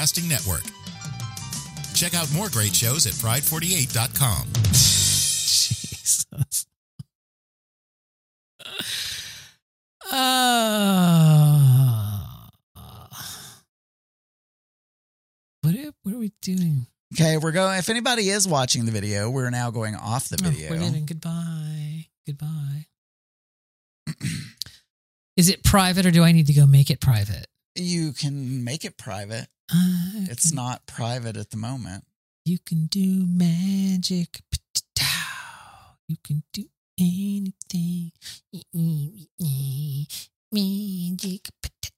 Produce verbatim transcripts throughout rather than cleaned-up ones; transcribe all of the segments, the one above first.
Broadcasting Network. Check out more great shows at pride forty-eight dot com. Jesus. Uh, what are, what are we doing? Okay, we're going. If anybody is watching the video, we're now going off the video. Oh, we're leaving. Goodbye. Goodbye. Is it private or do I need to go make it private? You can make it private. Uh, It's not private at the moment. You can do magic. You can do anything. Magic.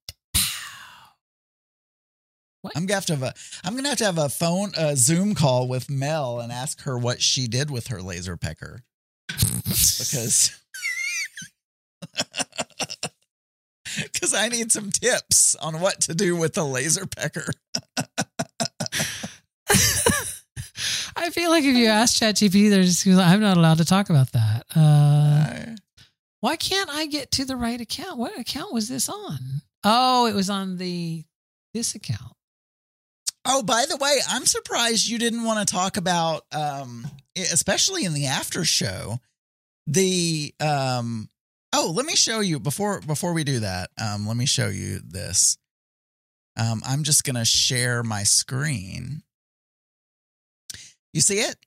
What? I'm gonna have to have a. I'm gonna have to have a phone, a Zoom call with Mel and ask her what she did with her laser pecker, because because I need some tips on what to do with the laser pecker. I feel like if you ask ChatGPT, they're just like, I'm not allowed to talk about that. Uh, why can't I get to the right account? What account was this on? Oh, it was on the this account. Oh, by the way, I'm surprised you didn't want to talk about, um, especially in the after show, the, um, oh, let me show you before, before we do that. Um, let me show you this. Um, I'm just going to share my screen. You see it?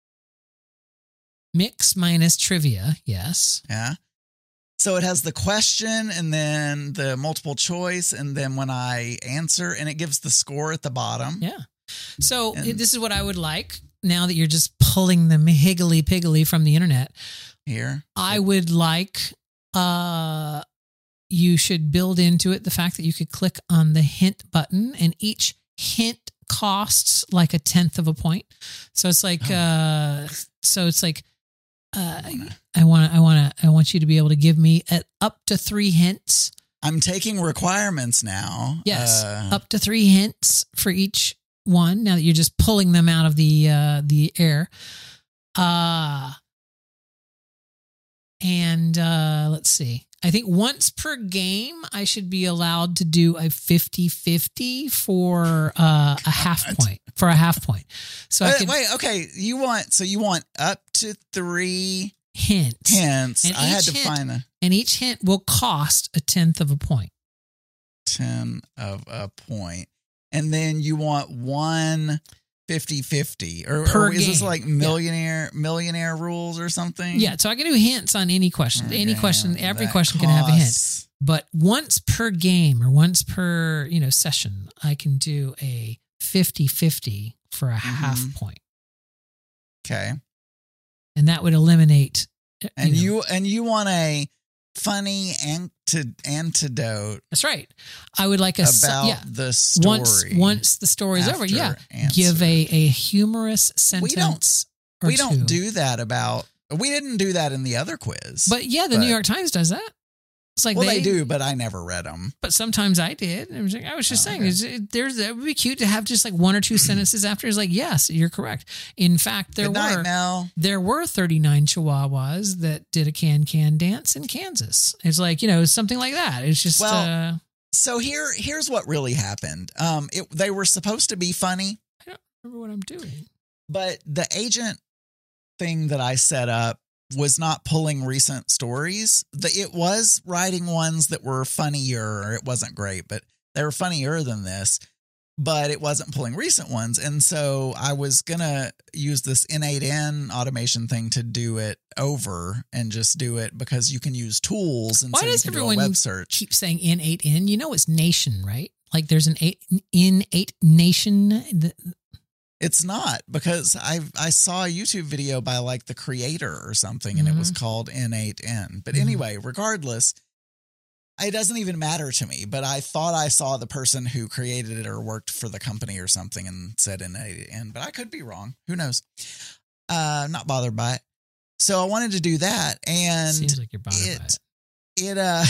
Mix minus trivia. Yes. Yeah. So it has the question and then the multiple choice. And then when I answer, and it gives the score at the bottom. Yeah. So And- this is what I would like now that you're just pulling them higgly piggly from the internet. Here. I would like, uh, you should build into it the fact that you could click on the hint button and each hint costs like a tenth of a point. So it's like, Oh. uh, so it's like, uh, I want to, I want to, I want you to be able to give me at up to three hints. I'm taking requirements now. Yes. Uh, Up to three hints for each one. Now that you're just pulling them out of the, uh, the air. Uh, and, uh, let's see. I think once per game, I should be allowed to do a fifty-fifty for uh, a half point, for a half point. So I wait, could wait, okay. You want, so you want up to three hints. hints. And I had each to hint- find a And each hint will cost a tenth of a point. ten of a point. And then you want one fifty-fifty. Or, Per or is this game. like millionaire millionaire rules or something? Yeah, so I can do hints on any question. Okay, Any question, every that question can have a hint. costs- But once per game or once per, you know, session, I can do a fifty-fifty for a half Mhm. point. Okay. And that would eliminate. And know- you and you want a funny anti- antidote That's right. I would like a s- about yeah. the story. Once once the story's over, after yeah, answer. give a, a humorous We don't- sentence. or we don't two. do that about. We didn't do that in the other quiz. But yeah, the but- New York Times does that. It's like well, they, they, do, but I never read them. But sometimes I did. I was, like- I was just Oh, saying, okay. is it, there's it would be cute to have just like one or two sentences after. It's like, yes, you're correct. In fact, there Good night, were Mel. there were thirty-nine Chihuahuas that did a can can dance in Kansas. It's like, you know, something like that. It's just Well, uh, So here, here's what really happened. Um, it, they were supposed to be funny, I don't remember what I'm doing. but the agent thing that I set up was not pulling recent stories. The, it was writing ones that were funnier. It wasn't great, but they were funnier than this, but it wasn't pulling recent ones. And so I was going to use this N eight N automation thing to do it over and just do it because you can use tools. And Why so you does can do a everyone web search. keep saying N eight N? You know, it's nation, right? Like there's an eight, N eight nation. The- It's not, because I I saw a YouTube video by like the creator or something, and it was called N eight N. But Mhm. anyway, regardless, it doesn't even matter to me. But I thought I saw the person who created it or worked for the company or something and said N eight N, but I could be wrong. Who knows? Uh, not bothered by it. So I wanted to do that, and Seems like you're bothered by it it. it uh.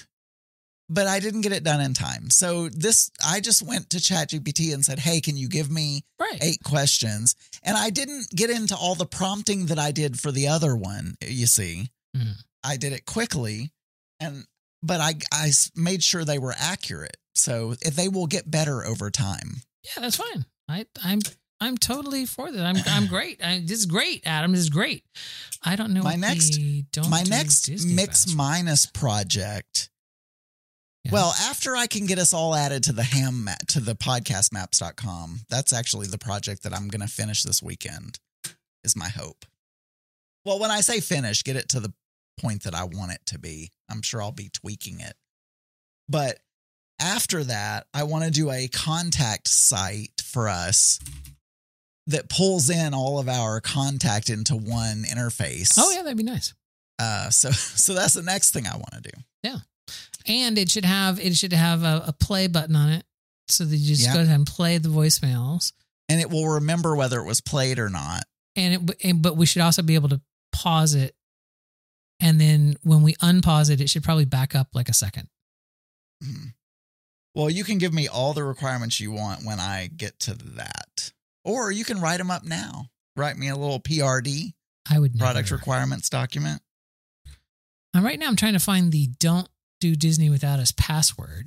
But I didn't get it done in time. So this, I just went to ChatGPT and said, hey, can you give me Right. eight questions? And I didn't get into all the prompting that I did for the other one. You see, Mhm. I did it quickly, and, but I, I s- made sure they were accurate. So if they will get better over time. Yeah, that's fine. I, I'm I'm totally for that. I'm I'm great. I, this is great, Adam. This is great. I don't know My what next the don't my do next Disney Mix Fest. Minus project. Yeah. Well, after I can get us all added to the ham map, to the podcast maps dot com, that's actually the project that I'm going to finish this weekend, is my hope. Well, when I say finish, get it to the point that I want it to be. I'm sure I'll be tweaking it. But after that, I want to do a contact site for us that pulls in all of our contact into one interface. Oh yeah, that'd be nice. Uh, so, so that's the next thing I want to do. Yeah, and it should have it should have a, a play button on it, so that you just Yeah. go ahead and play the voicemails, And it will remember whether it was played or not. and it. And, but we should also be able to pause it, and then when we unpause it, it should probably back up like a second. Mhm. Well, you can give me all the requirements you want when I get to that. Or you can write them up now. Write me a little P R D, I would never. product requirements document. Uh, right now, I'm trying to find the "Don't do Disney without us" password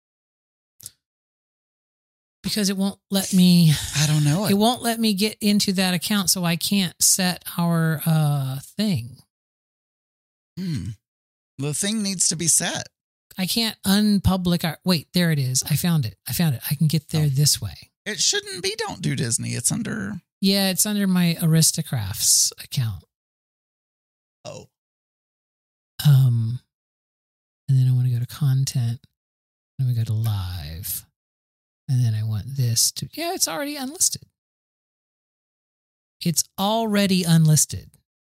because it won't let me. I don't know. It won't let me get into that account, so I can't set our uh, thing. Hmm. The thing needs to be set. I can't unpublic our. Wait, there it is. I found it. I found it. I can get there Oh. this way. It shouldn't be Don't Do Disney. It's under... Yeah, it's under my Aristocrafts account. Oh. Um, and then I want to go to content. Then we go to live, and then I want this to. Yeah, it's already unlisted. It's already unlisted.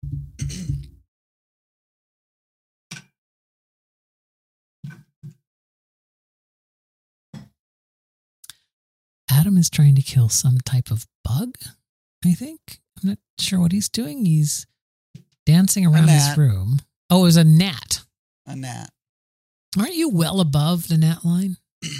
Adam is trying to kill some type of bug, I think. I'm not sure what he's doing. He's dancing around his gnat. room. Oh, it was a gnat. A gnat. Aren't you well above the gnat line?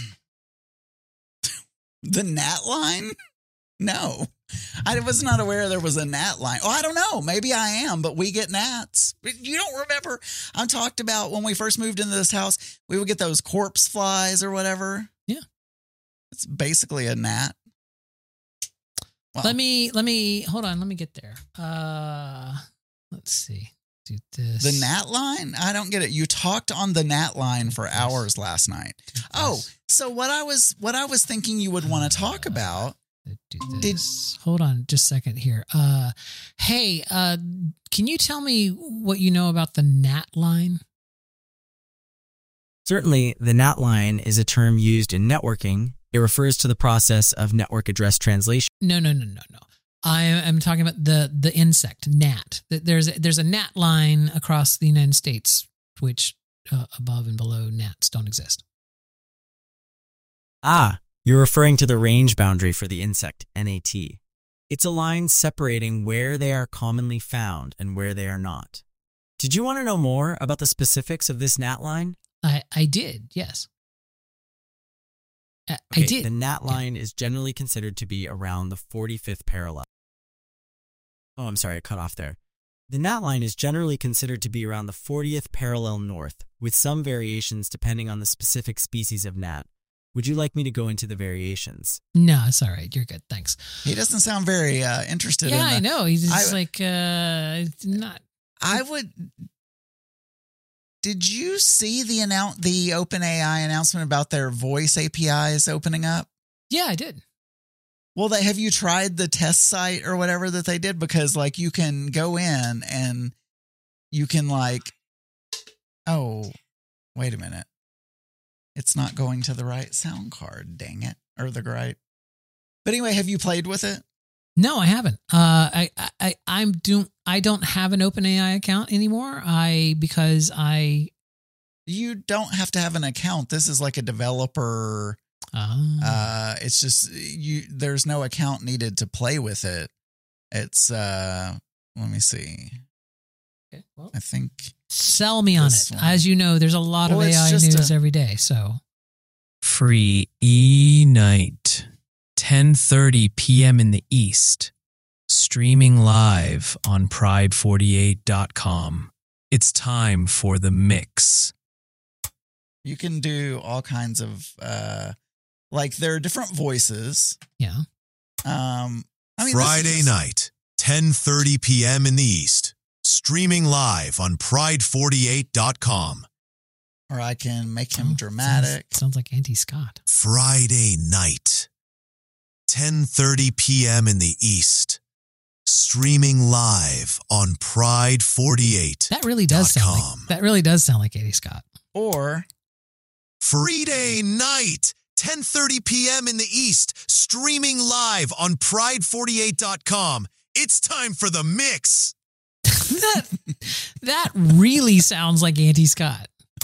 The gnat line? No. I was not aware there was a gnat line. Oh, I don't know. Maybe I am, but we get gnats. You don't remember? I talked about when we first moved into this house, we would get those corpse flies or whatever. Yeah. It's basically a gnat. Wow. Let me, let me, hold on. Let me get there. Uh, let's see. Do this. The gnat line? I don't get it. You talked on the gnat line for hours last night. Do Oh, this. so what I was what I was thinking you would want to talk about. Do Did- this. Hold on just a second here. Uh, hey, uh, can you tell me what you know about the gnat line? Certainly, the N A T line is a term used in networking. It refers to the process of network address translation. No, no, no, no, no. I am talking about the the insect gnat. There's a, there's a gnat line across the United States, which uh, above and below gnats don't exist. Ah, you're referring to the range boundary for the insect, N A T. It's a line separating where they are commonly found and where they are not. Did you want to know more about the specifics of this N A T line? I I did, yes. I, Okay, I did. The N A T line is generally considered to be around the forty-fifth parallel. Oh, I'm sorry, I cut off there. The N A T line is generally considered to be around the fortieth parallel north, with some variations depending on the specific species of gnat. Would you like me to go into the variations? No, it's all right. You're good. Thanks. He doesn't sound very uh, interested Yeah, I in the, know. He's just I- like uh, not. I would. Did you see the announce the OpenAI announcement about their voice A P Is opening up? Yeah, I did. Well, they, have you tried the test site or whatever that they did? Because like you can go in and you can like, oh, wait a minute. It's not going to the right sound card. Dang it. Or the right. But anyway, have you played with it? No, I haven't. Uh, I, I, I'm do. I don't have an OpenAI account anymore. I because I. You don't have to have an account. This is like a developer. Uh, Uh, it's just you. There's no account needed to play with it. It's uh. Let me see. okay, well, I think sell me on this it. one. As you know, there's a lot Well, of it's A I just news a- every day. So Free E Night, ten thirty p.m. in the East. Streaming live on pride forty-eight dot com. It's time for the mix. you can do all kinds of uh Like there are different voices. Yeah. Um, I mean, Friday is, night, ten thirty p.m. in the East. Streaming live on pride forty-eight dot com. Or I can make him Oh, dramatic. Sounds, sounds like Auntie Scott. Friday night, ten thirty p.m. in the East. Streaming live on pride forty-eight. That really does Dot sound com. like that really does sound like Auntie Scott. Or Friday night, ten thirty p.m. in the East. Streaming live on pride forty-eight dot com. It's time for the mix. that that really sounds like Auntie Scott.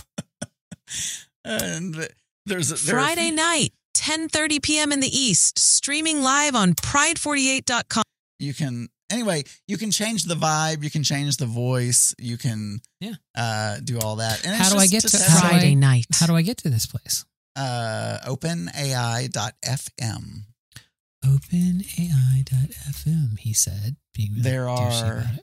and there's a, there are a Friday few- night, ten thirty p.m. in the East, streaming live on pride forty-eight dot com. You can anyway. You can change the vibe. You can change the voice. You can Yeah. uh, do all that. And How it's do I just get to to test how do out, Friday I- night. How do I get to this place? uh, open A I dot F M. open A I dot F M, he said. Being really There douchey are- about it.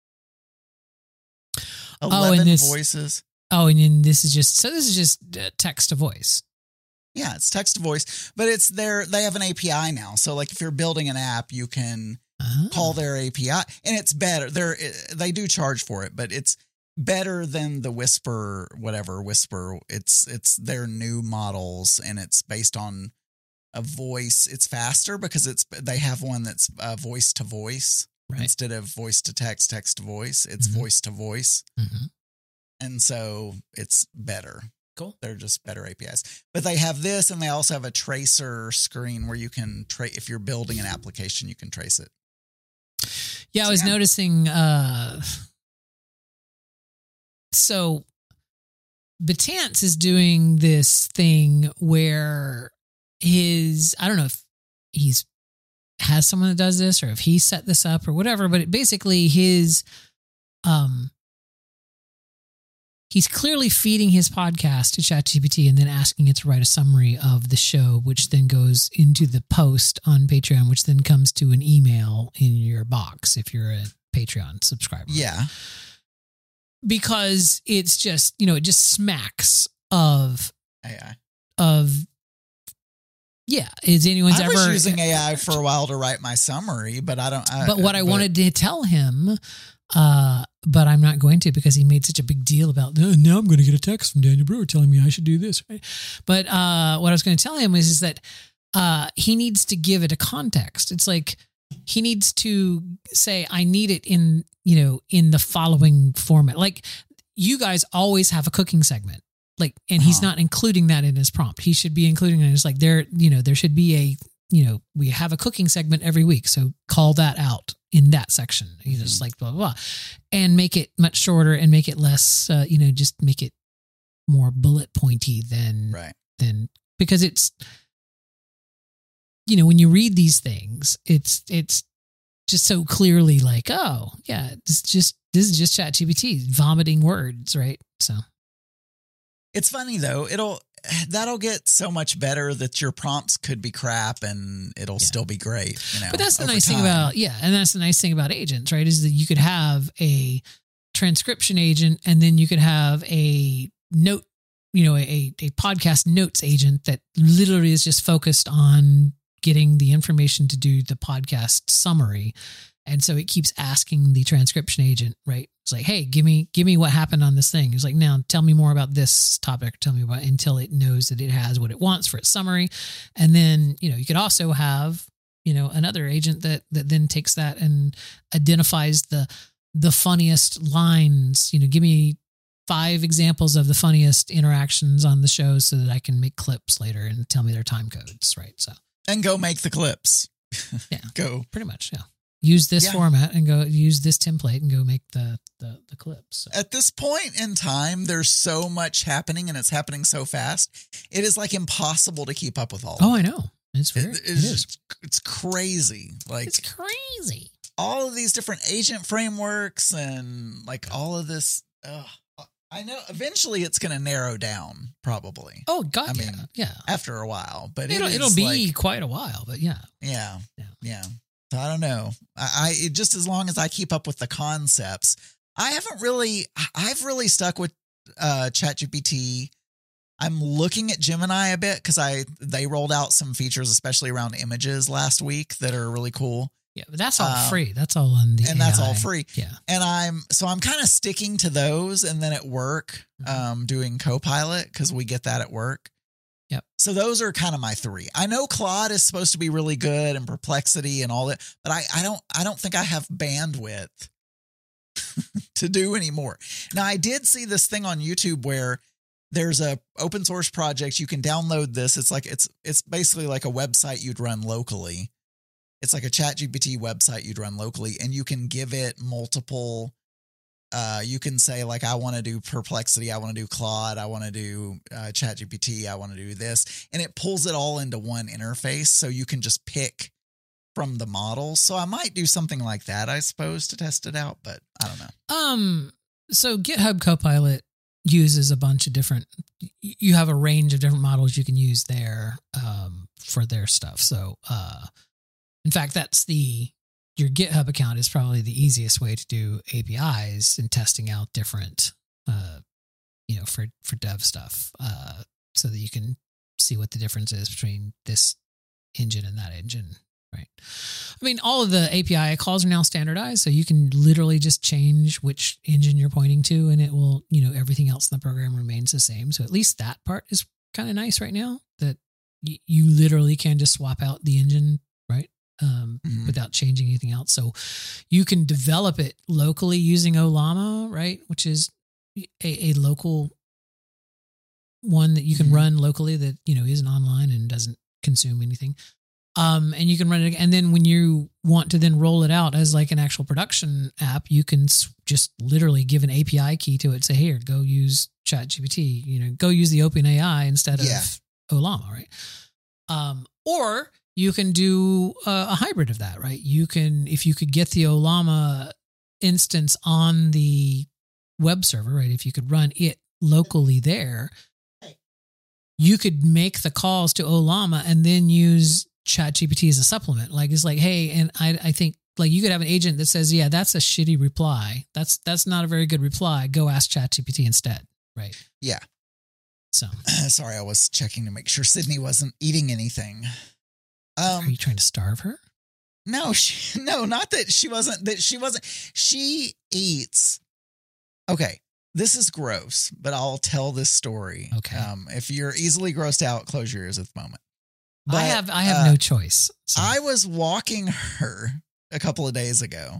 Eleven and this- voices. Oh, and then this is just so this is just uh, text to voice. Yeah, it's text to voice, but it's their they have an A P I now. So like if you're building an app, you can Oh. call their A P I, and it's better. They're they do charge for it, but it's better than the Whisper, whatever Whisper. It's it's their new models, and it's based on a voice. It's faster because it's they have one that's uh, voice to voice Right. instead of voice to text, text to voice. It's Mhm. voice to voice, Mhm. and so it's better. Cool. They're just better A P Is. But they have this, and they also have a tracer screen where you can trace. If you're building an application, you can trace it. Yeah, I So, was yeah. noticing. Uh, so, Batance is doing this thing where his I don't know if he's has someone that does this or if he set this up or whatever, but it basically his um he's clearly feeding his podcast to ChatGPT and then asking it to write a summary of the show, which then goes into the post on Patreon, which then comes to an email in your box if you're a Patreon subscriber. Yeah. Because it's just, you know, it just smacks of, A I. of, yeah, is anyone's I ever was using A I for a while to write my summary, but I don't. I, But what I wanted to tell him, uh, but I'm not going to because he made such a big deal about, "Oh, now I'm going to get a text from Daniel Brewer telling me I should do this. Right? But uh, what I was going to tell him is, is that uh, he needs to give it a context. It's like he needs to say, I need it in, you know, in the following format. Like you guys always have a cooking segment. Like, and he's Uh-huh. not including that in his prompt. He should be including it. It's like there, you know, there should be a, you know, we have a cooking segment every week. So call that out in that section. You know, just like blah, blah, blah. And make it much shorter and make it less, uh, you know, just make it more bullet pointy than, Right. than, because it's, you know, when you read these things, it's, it's just so clearly like, oh yeah, it's just, this is just ChatGPT vomiting words. Right. So. It's funny though. It'll that'll get so much better that your prompts could be crap and it'll Yeah. still be great. You know, But that's the over nice thing time. about, yeah. And that's the nice thing about agents, right? Is that you could have a transcription agent and then you could have a note, you know, a, a podcast notes agent that literally is just focused on getting the information to do the podcast summary. And so it keeps asking the transcription agent, right? It's like, hey, give me, give me what happened on this thing. It's like, now tell me more about this topic. Tell me about, until it knows that it has what it wants for its summary. And then, you know, you could also have, you know, another agent that, that then takes that and identifies the, the funniest lines, you know, give me five examples of the funniest interactions on the show so that I can make clips later and tell me their time codes. Right. So And go make the clips. Yeah. Go. pretty much. Yeah. Use this Yeah. format and go use this template and go make the, the, the clips. So. At this point in time, there's so much happening and it's happening so fast. It is like impossible to keep up with all. Oh, of I it. know. It's very, It it is, is. It's crazy. Like It's crazy. all of these different agent frameworks and like all of this. Ugh, I know eventually it's going to narrow down probably Oh God. I yeah. mean, yeah. after a while, but it It'll, is it'll be like- quite a while, but yeah. yeah, Yeah. yeah. So I don't know. I, I it, just as long as I keep up with the concepts, I haven't really. I- I've really stuck with uh, ChatGPT I'm looking at Gemini a bit because I they rolled out some features, especially around images last week, that are really cool. Yeah, but that's all Um, free. That's all on the and that's A I. all free. Yeah. And I'm so I'm kind of sticking to those, and then at work, um, doing Copilot because we get that at work. Yep. So those are kind of my three. I know Claude is supposed to be really good and Perplexity and all that, but I, I don't I don't think I have bandwidth to do anymore. Now I did see this thing on YouTube where there's a open source project. You can download this. It's like it's it's basically like a website you'd run locally. It's like a ChatGPT website you'd run locally, and you can give it multiple. Uh, you can say like, I want to do Perplexity, I want to do Claude, I want to do uh, ChatGPT, I want to do this, and it pulls it all into one interface, so you can just pick from the models. So I might do something like that, I suppose, to test it out, but I don't know. Um. So GitHub Copilot uses a bunch of different. You have a range of different models you can use there um, for their stuff. So, uh, in fact, that's the your GitHub account is probably the easiest way to do A P Is and testing out different, uh, you know, for for dev stuff, uh, so that you can see what the difference is between this engine and that engine. Right. I mean, all of the A P I calls are now standardized, so you can literally just change which engine you're pointing to, and it will, you know, everything else in the program remains the same. So at least that part is kind of nice right now, that y- you literally can just swap out the engine, right, um, Mhm. without changing anything else. So you can develop it locally using Ollama, right, which is a, a local one that you can Mhm. run locally that, you know, isn't online and doesn't consume anything. Um, and you can run it. And then when you want to then roll it out as like an actual production app, you can s- just literally give an A P I key to it. Say, here, go use ChatGPT, you know, go use the OpenAI instead Yeah. of Ollama, right? Um, or you can do a, a hybrid of that, right? You can, if you could get the Ollama instance on the web server, right? If you could run it locally there, you could make the calls to Ollama and then use ChatGPT as a supplement. Like, it's like, hey, and I, I think like you could have an agent that says, yeah, that's a shitty reply. That's, that's not a very good reply. Go ask ChatGPT instead. Right. Yeah. So Sorry, I was checking to make sure Sydney wasn't eating anything. are Um, you trying to starve her? no, she, no, not that she wasn't, that she wasn't, she eats. Okay. This is gross, but I'll tell this story. Okay. Um, if you're easily grossed out, close your ears at the moment. I But, have, I have uh, no choice. So. I was walking her a couple of days ago,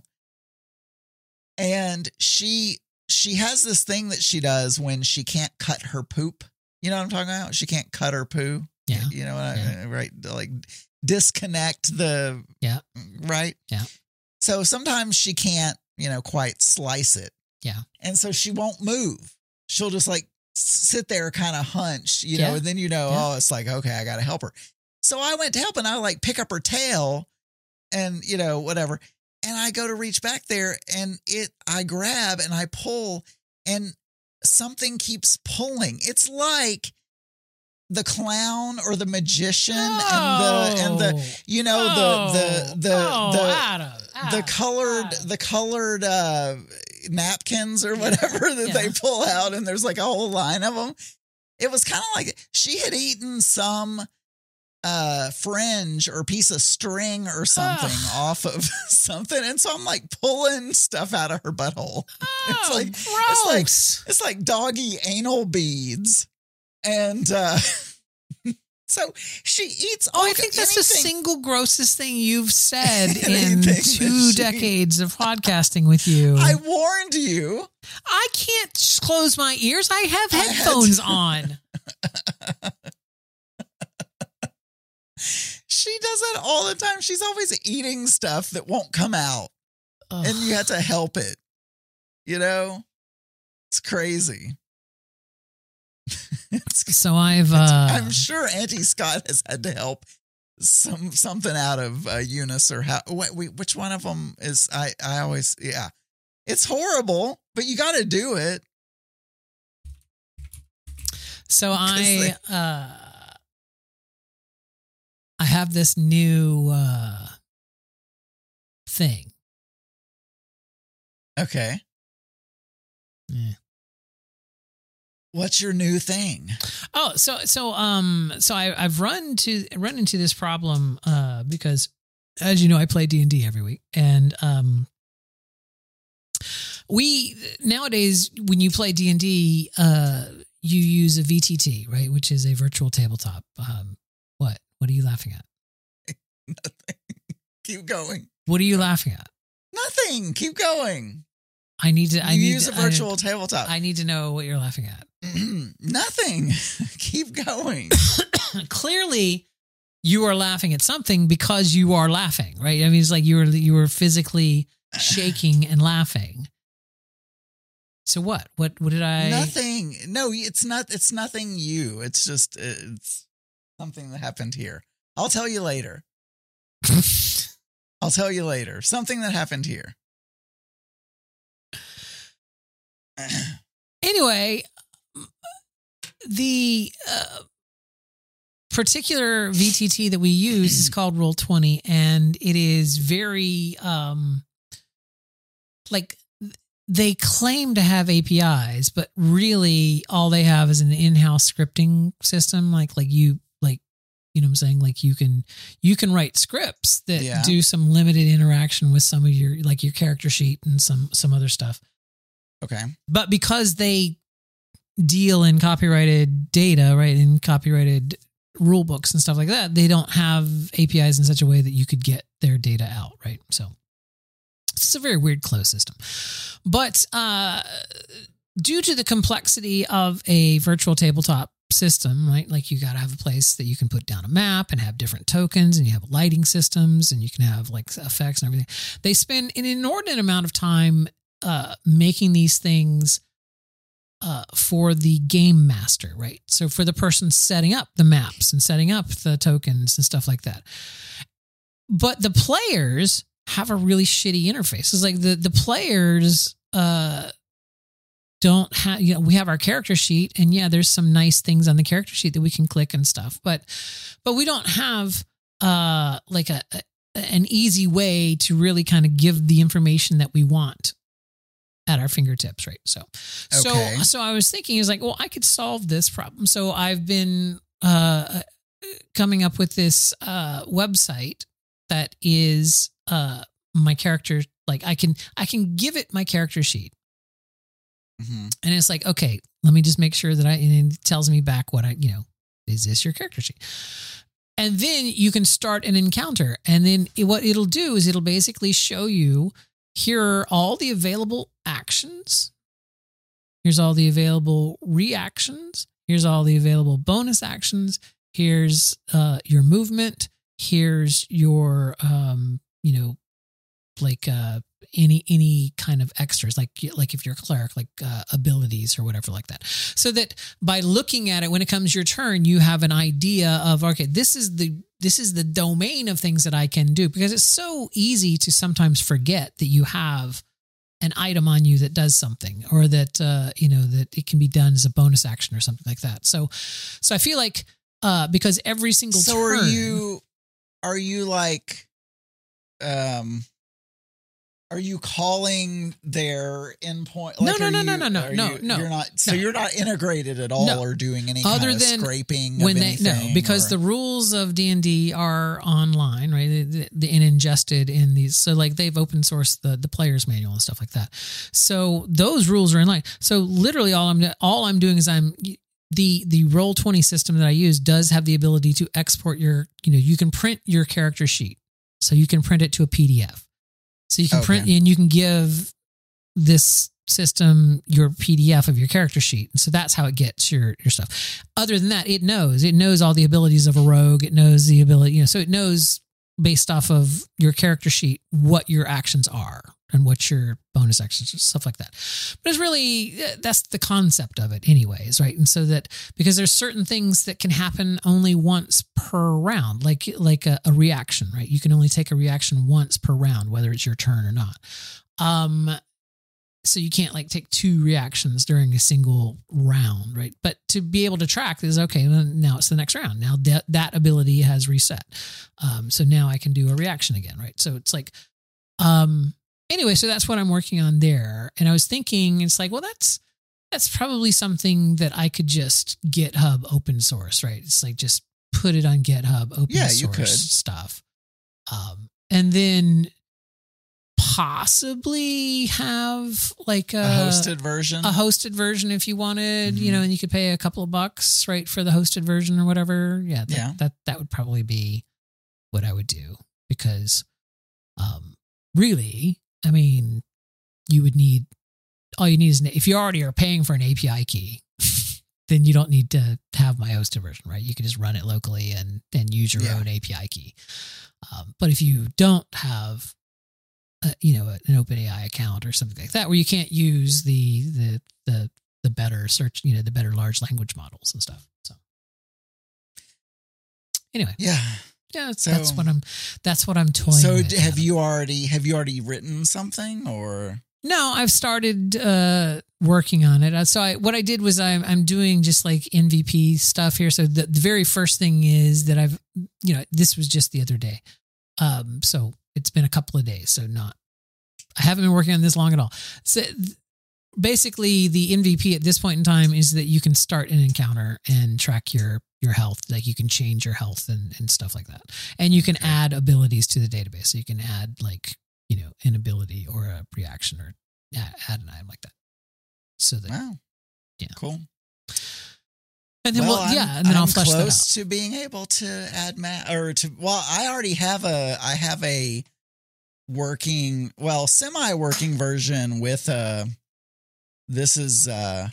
and she she has this thing that she does when she can't cut her poop. You know what I'm talking about? She can't cut her poo. Yeah. You know, what Yeah. I, right? Like disconnect the Yeah. right. Yeah. So sometimes she can't, you know, quite slice it. Yeah. And so she won't move. She'll just like sit there kind of hunched, you know, Yeah. and then you know, Yeah. oh, it's like, okay, I got to help her. So I went to help and I like pick up her tail and, you know, whatever. And I go to reach back there and it, I grab and I pull and something keeps pulling. It's like the clown or the magician and the, and the, you know, the, the, the, oh, the, Adam, the Adam, colored Adam. the colored uh napkins or whatever that Yeah. they pull out, and there's like a whole line of them. It was kind of like she had eaten some uh fringe or piece of string or something Ugh. off of something, and so I'm like pulling stuff out of her butthole. It's Oh, like gross. it's like doggy anal beads, and uh so she eats all Oh, I think that's the anything. single grossest thing you've said in Anything that two she- decades of podcasting with you. I I, warned you. can't just close my ears. I have I had headphones to. on. She does it all the time. She's always eating stuff that won't come out, Ugh. and you have to help it. You know, it's crazy. It's, So I've, it's- uh, I'm sure Auntie Scott has had to help some something out of uh, Eunice or how. Wait, wait, which one of them is? I I always yeah. It's horrible, but you got to do it. so I, they- uh, I have this new, uh, thing. Okay. Yeah. What's your new thing? Oh, so so um so I I've run to run into this problem uh because as you know I play D and D every week, and um we nowadays when you play D and D uh you use a V T T, right, which is a virtual tabletop. Um what what are you laughing at? Nothing. Keep going. What are you laughing at? Nothing. Keep going. I need to You I need use to, a virtual I, tabletop. I need to know what you're laughing at. Nothing. Keep going. Clearly you are laughing at something because you are laughing, right? I mean, it's like you were you were physically shaking and laughing. So what? What what did I Nothing. No, it's not it's nothing you. It's just it's something that happened here. I'll tell you later. I'll tell you later. Something that happened here. Anyway, the uh, particular V T T that we use is called Roll twenty, and it is very um, like they claim to have A P Is, but really all they have is an in-house scripting system. Like like you like you know what I'm saying, like you can you can write scripts that Yeah. do some limited interaction with some of your like your character sheet and some some other stuff. Okay. But because they deal in copyrighted data, right, in copyrighted rule books and stuff like that, they don't have A P Is in such a way that you could get their data out, right? So it's a very weird closed system. But uh, due to the complexity of a virtual tabletop system, right, like you got to have a place that you can put down a map and have different tokens, and you have lighting systems, and you can have like effects and everything. They spend an inordinate amount of time uh, making these things uh, for the game master, right? So for the person setting up the maps and setting up the tokens and stuff like that. But the players have a really shitty interface. It's like the, the players uh, don't have, you know, we have our character sheet, and yeah, there's some nice things on the character sheet that we can click and stuff, but, but we don't have uh, like a, a an easy way to really kind of give the information that we want at our fingertips, right? So, Okay. so, so I was thinking, is like, well, I could solve this problem. So I've been uh, coming up with this uh, website that is uh, my character. Like I can, I can give it my character sheet, Mm-hmm. and it's like, okay, let me just make sure that I. And it tells me back what I, you know, is this your character sheet? And then you can start an encounter, and then it, what it'll do is it'll basically show you, here are all the available actions. Here's all the available reactions. Here's all the available bonus actions. Here's uh, your movement. Here's your, um, you know, like uh, any any kind of extras, like like if you're a cleric, like uh, abilities or whatever like that. So that by looking at it, when it comes your turn, you have an idea of, okay, this is the this is the domain of things that I can do, because it's so easy to sometimes forget that you have an item on you that does something, or that uh, you know that it can be done as a bonus action or something like that. So, so I feel like uh, because every single So turn, are you are you like um are you calling their endpoint? No, Like, no, are no, you- no, no, no, are no, you- no, You're not. So no. you're not integrated at all, No. or doing any Other kind of than scraping when of they no, anything, because or- the rules of D and D are online, right? They, they, they- and ingested in these, so like they've open sourced the the player's manual and stuff like that. So those rules are in line. So literally, all I'm all I'm doing is I'm the the Roll twenty system that I use does have the ability to export your, you know, you can print your character sheet, so you can print it to a P D F. So you can Okay. print and you can give this system your P D F of your character sheet. And so that's how it gets your, your stuff. Other than that, it knows, it knows all the abilities of a rogue. It knows the ability, you know, so it knows based off of your character sheet, what your actions are and what your bonus actions, stuff like that. But it's really, that's the concept of it anyways, right? And so that, because there's certain things that can happen only once per round, like, like a, a reaction, right? You can only take a reaction once per round, whether it's your turn or not. Um, so you can't like take two reactions during a single round, right? But to be able to track is, okay, well, now it's the next round. Now that, that ability has reset. Um, so now I can do a reaction again, right? So it's like, um, anyway, so that's what I'm working on there. And I was thinking, it's like, well, that's, that's probably something that I could just GitHub open source, right? It's like just put it on GitHub open Yeah, source you could. stuff. Um, and then possibly have like a, A hosted version. a hosted version if you wanted, Mhm. you know, and you could pay a couple of bucks, right, for the hosted version or whatever. Yeah, that, Yeah. that that would probably be what I would do because, um, really, I mean, you would need all you need is an, if you already are paying for an A P I key, then you don't need to have my hosted version, right? You can just run it locally and and use your Yeah. own A P I key. Um, but if you don't have Uh, you know, an OpenAI account or something like that, where you can't use the the the the better search, you know, the better large language models and stuff. So, anyway, Yeah. yeah, that's, So- that's what I'm. That's what I'm toying. So with, d- have Adam. you already have you already written something or? No, I've started uh, working on it. Uh, So I, what I did was I'm I'm doing just like M V P stuff here. So the, the very first thing is that I've, you know, this was just the other day. Um, so it's been a couple of days. So not, I haven't been working on this long at all. So th- basically the M V P at this point in time is that you can start an encounter and track your, your health. Like you can change your health and, and stuff like that. And you can add abilities to the database. So you can add like, you know, an ability or a reaction or add, add an item like that. So that, Wow. Yeah. Cool. and then well, we'll, I'm, yeah, and then I'm I'll flesh that out. close to being able to add ma- or to. Well, I already have a. I have a working, well, semi-working version with a. This is uh.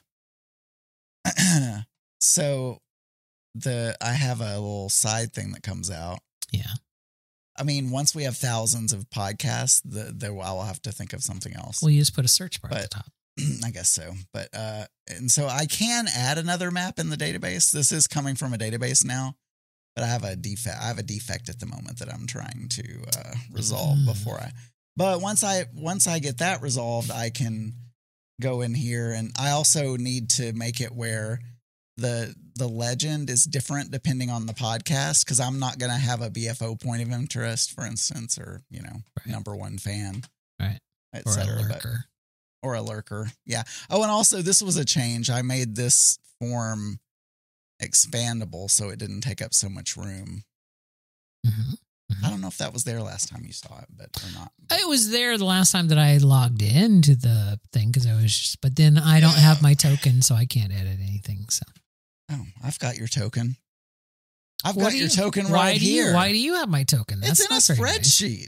So, the I have a little side thing that comes out. Yeah. I mean, once we have thousands of podcasts, the, the I'll have to think of something else. Well, you just put a search bar at the But- top. I guess so. But uh and so I can add another map in the database. This is coming from a database now. But I have a defect I have a defect at the moment that I'm trying to uh resolve Mm. before I But once I once I get that resolved, I can go in here and I also need to make it where the the legend is different depending on the podcast because I'm not going to have a B F O point of interest, for instance, or, you know, Right. number one fan. Right. Et Or a cetera. But- lurker. or a lurker. Yeah. Oh, and also this was a change. I made this form expandable so it didn't take up so much room. Mhm. I don't know if that was there last time you saw it, but or not. It was there the last time that I logged into the thing because I was, just, but then I don't have my token, so I can't edit anything. So Oh, I've got your token. I've What got do your you- token why right do you- here. Why do you have my token? it's in a not very nice. spreadsheet.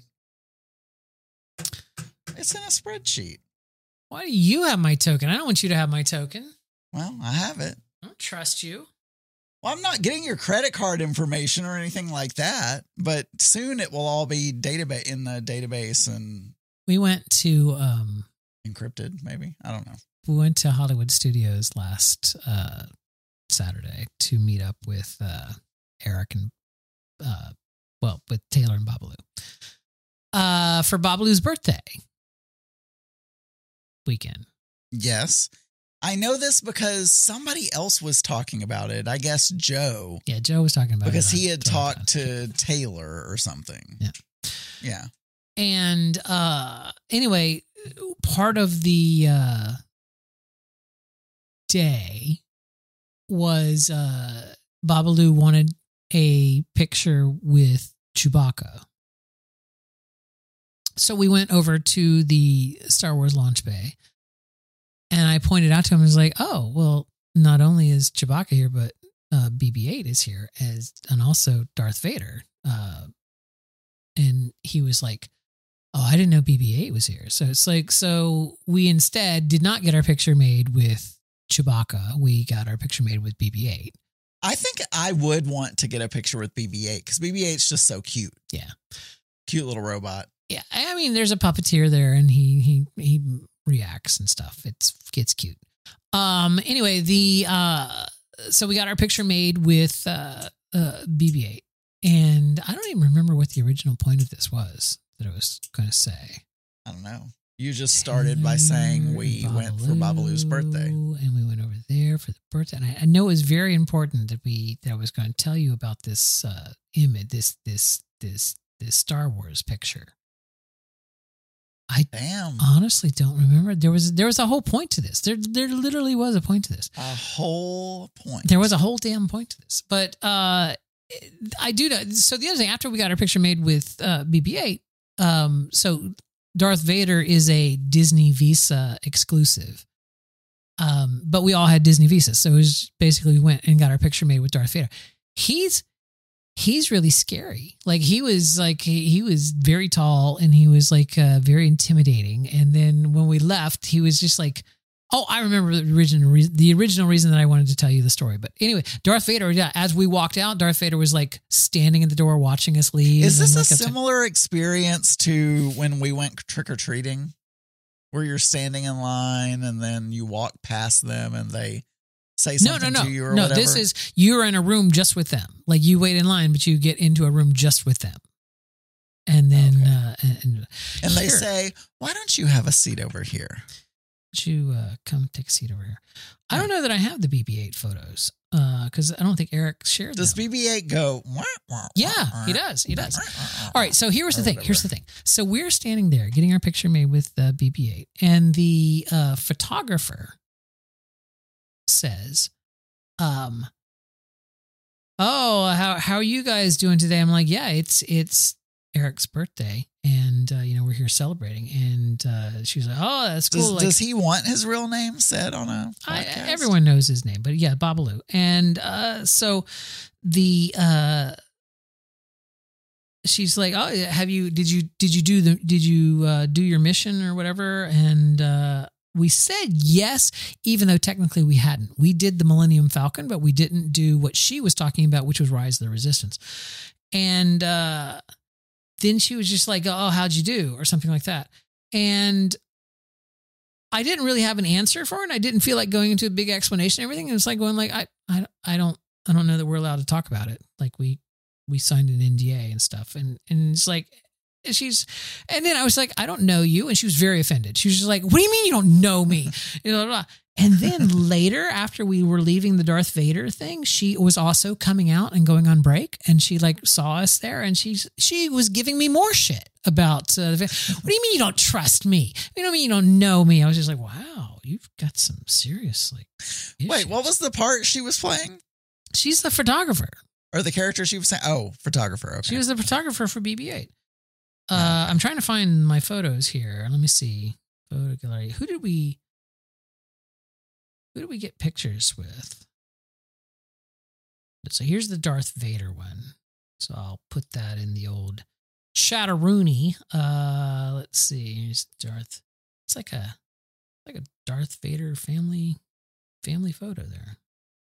It's in a spreadsheet. Why do you have my token? I don't want you to have my token. Well, I have it. I don't trust you. Well, I'm not getting your credit card information or anything like that, but soon it will all be database in the database and We went to um, encrypted, maybe. I don't know. we went to Hollywood Studios last uh, Saturday to meet up with uh, Eric and uh, well, with Taylor and Babalu uh, for Babalu's birthday weekend. Yes. I know this because somebody else was talking about it. I guess Joe, Yeah, Joe was talking about because it. he on had Twitter. talked to Taylor or something. Yeah. Yeah. And uh, anyway, part of the uh, day was uh, Babalu wanted a picture with Chewbacca. So we went over to the Star Wars launch bay, and I pointed out to him, I was like, oh, well, not only is Chewbacca here, but uh, B B eight is here, as and also Darth Vader. Uh, and he was like, oh, I didn't know B B eight was here. So it's like, so we instead did not get our picture made with Chewbacca. We got our picture made with B B eight. I think I would want to get a picture with B B eight because B B eight's just so cute. Yeah. Cute little robot. Yeah. I mean, there's a puppeteer there and he, he, he reacts and stuff. It's, it's cute. Um, anyway, the, uh, so we got our picture made with, uh, uh, B B eight, and I don't even remember what the original point of this was that I was going to say. I don't know. You just started by saying we went for Babalu's birthday. And we went over there for the birthday. And I, I know it was very important that we that I was going to tell you about this uh, image, this this this this Star Wars picture. I Damn. honestly don't remember. There was there was a whole point to this. There there literally was a point to this. A whole point. There was a whole damn point to this. But uh, I do know. So the other thing, after we got our picture made with uh, B B eight, um, so Darth Vader is a Disney Visa exclusive. Um, but we all had Disney Visas. So it was basically we went and got our picture made with Darth Vader. He's he's really scary. Like he was like he, he was very tall and he was like uh, very intimidating. And then when we left, he was just like, oh, I remember the original re- the original reason that I wanted to tell you the story. But anyway, Darth Vader. Yeah, as we walked out, Darth Vader was like standing in the door watching us leave. Is this and, a like, similar experience to when we went trick or treating, where you're standing in line and then you walk past them and they say No, something no, no, to you or no. whatever? This is you're in a room just with them. Like you wait in line, but you get into a room just with them, and then Okay. uh, and, and, and they here, say, "Why don't you have a seat over here?" "Would you uh, come take a seat over here?" I don't know that I have the B B eight photos because I don't think Eric shared Does them. B B eight go? "Wah, wah, Yeah, wah, he wah, does. He does. wah, wah, wah," All right, so here's the or thing. whatever? Here's the thing. So we're standing there getting our picture made with uh, B B eight, and the uh, photographer says, um, "Oh, how how are you guys doing today?" I'm like, "Yeah, it's it's Eric's birthday, and uh, you know we're here celebrating." And uh, she's like, "Oh, that's cool." Does, like, does he want his real name said on a I, podcast? everyone knows his name, but yeah, Babalu. And uh, so the uh, she's like, "Oh, have you? Did you? Did you do the? Did you uh, do your mission or whatever?" And uh, we said yes, even though technically we hadn't. We did the Millennium Falcon, but we didn't do what she was talking about, which was Rise of the Resistance. And uh, then she was just like, "Oh, how'd you do?" or something like that. And I didn't really have an answer for it. And I didn't feel like going into a big explanation and everything. It was like going like, I, I, I don't, I don't know that we're allowed to talk about it. Like we, we signed an N D A and stuff. And, and it's like, she's, and then I was like, I don't know you. And she was very offended. She was just like, what do you mean you don't know me? You know, blah, blah. And then later, after we were leaving the Darth Vader thing, she was also coming out and going on break, and she like saw us there, and she's she was giving me more shit about. Uh, what do you mean you don't trust me? You know, mean you don't know me? I was just like, wow, you've got some serious like. Wait, issues. what was the part she was playing? She's the photographer. Or the character she was saying? Oh, photographer. Okay. She was the photographer for B B eight. Uh, I'm trying to find my photos here. Let me see. Photo gallery. Who did we? Who did we get pictures with? So here's the Darth Vader one. So I'll put that in the old Chatteroony. Uh, let's see. Here's Darth. It's like a like a Darth Vader family family photo there.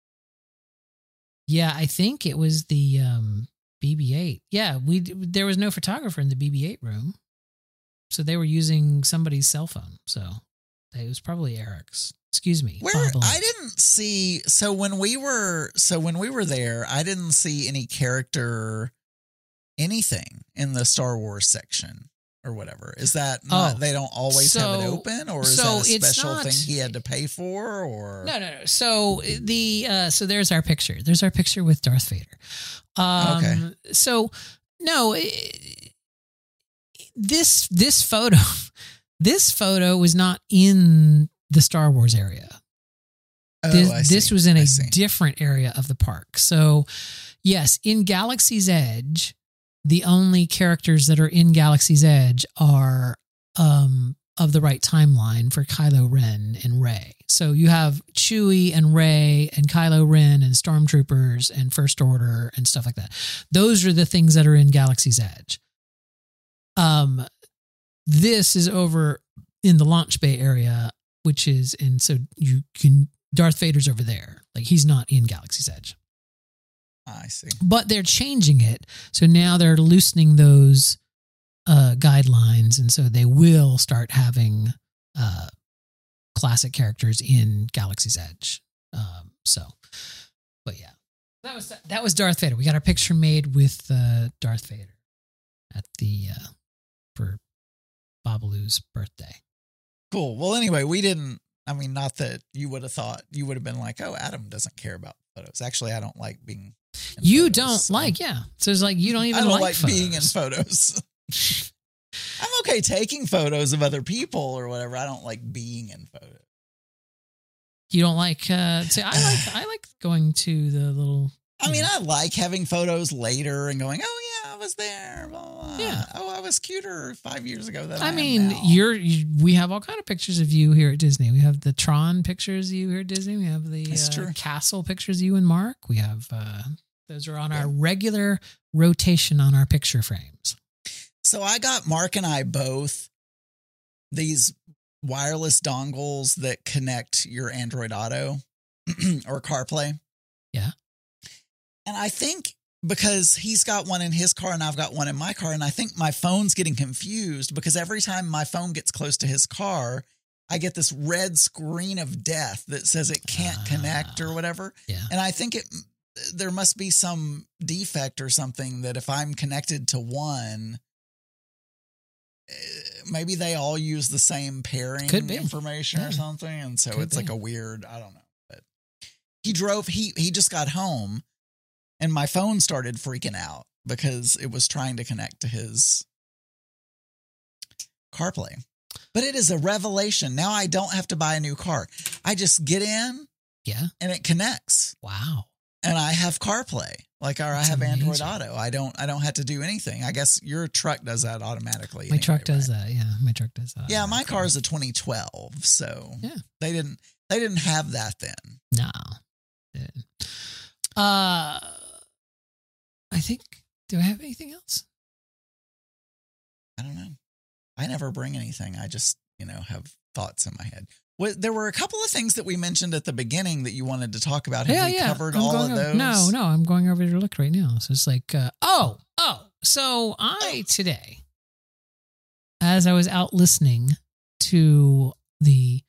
Yeah, I think it was the um, B B eight. Yeah, we there was no photographer in the B B eight room, so they were using somebody's cell phone. So it was probably Eric's. Excuse me. Where Bob I didn't see so when we were so when we were there, I didn't see any character anything in the Star Wars section or whatever. Is that not Oh, they don't always have it so- open, or is so that a it's special not- thing he had to pay for, or No, no, no. So the uh, so there's our picture. There's our picture with Darth Vader. Um, Okay. So no, it, this this photo, this photo was not in the Star Wars area. Oh, This, I see. this was in I a see. different area of the park. So, yes, in Galaxy's Edge, the only characters that are in Galaxy's Edge are um, of the right timeline for Kylo Ren and Rey. So you have Chewie and Rey and Kylo Ren and Stormtroopers and First Order and stuff like that. Those are the things that are in Galaxy's Edge. Um, this is over in the launch bay area, which is, and so you can, Darth Vader's over there. Like he's not in Galaxy's Edge. I see. But they're changing it. So now they're loosening those uh, guidelines. And so they will start having uh, classic characters in Galaxy's Edge. Um, so, but yeah, that was, that was Darth Vader. We got our picture made with uh, Darth Vader at the, uh, for Babalu's birthday. Cool. Well, anyway, we didn't. I mean, not that you would have thought you would have been like, "Oh, Adam doesn't care about photos." Actually, I don't like being. in You photos, don't so- like, yeah. So it's like you don't even I don't like, like, photos. being in photos. I'm okay taking photos of other people or whatever. I don't like being in photos. You don't like, uh, see, I like, I like going to the little, I mean, know. I like having photos later and going, oh yeah, I was there. Blah, blah, blah. Yeah. Oh, I was cuter five years ago than I, I am mean, now. you're, you, we have all kind of pictures of you here at Disney. We have the Tron pictures of you here at Disney. We have the That's uh, true. castle pictures of you and Mark. We have, uh, those are on our regular rotation on our picture frames. So I got Mark and I both these wireless dongles that connect your Android Auto or CarPlay. Yeah. And I think because he's got one in his car and I've got one in my car, and I think my phone's getting confused because every time my phone gets close to his car, I get this red screen of death that says it can't connect or whatever. Yeah. And I think it there must be some defect or something that if I'm connected to one, maybe they all use the same pairing Could be. information Yeah. or something. And so Could it's be. like a weird, I don't know. But he drove, he, he just got home and my phone started freaking out because it was trying to connect to his CarPlay. But it is a revelation. Now I don't have to buy a new car. I just get in Yeah. and it connects. Wow. And I have CarPlay, like, or I That's have Android amazing. Auto. I don't, I don't have to do anything. I guess your truck does that automatically. My anyway, truck does right? that. Yeah. My truck does that. Yeah, my car is a twenty twelve, so Yeah. they didn't, they didn't have that then. No. Didn't. Uh, I think, do I have anything else? I don't know. I never bring anything. I just, you know, have thoughts in my head. Well, there were a couple of things that we mentioned at the beginning that you wanted to talk about. Have yeah, we yeah. covered I'm all going of over- those? No, no. I'm going over to look right now. So it's like, uh, oh, oh. So I, today, as I was out listening to the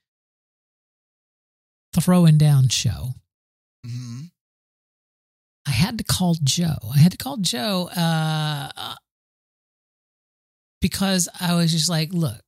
Throwing Down show, Mm-hmm. I had to call Joe. I had to call Joe uh, because I was just like, look,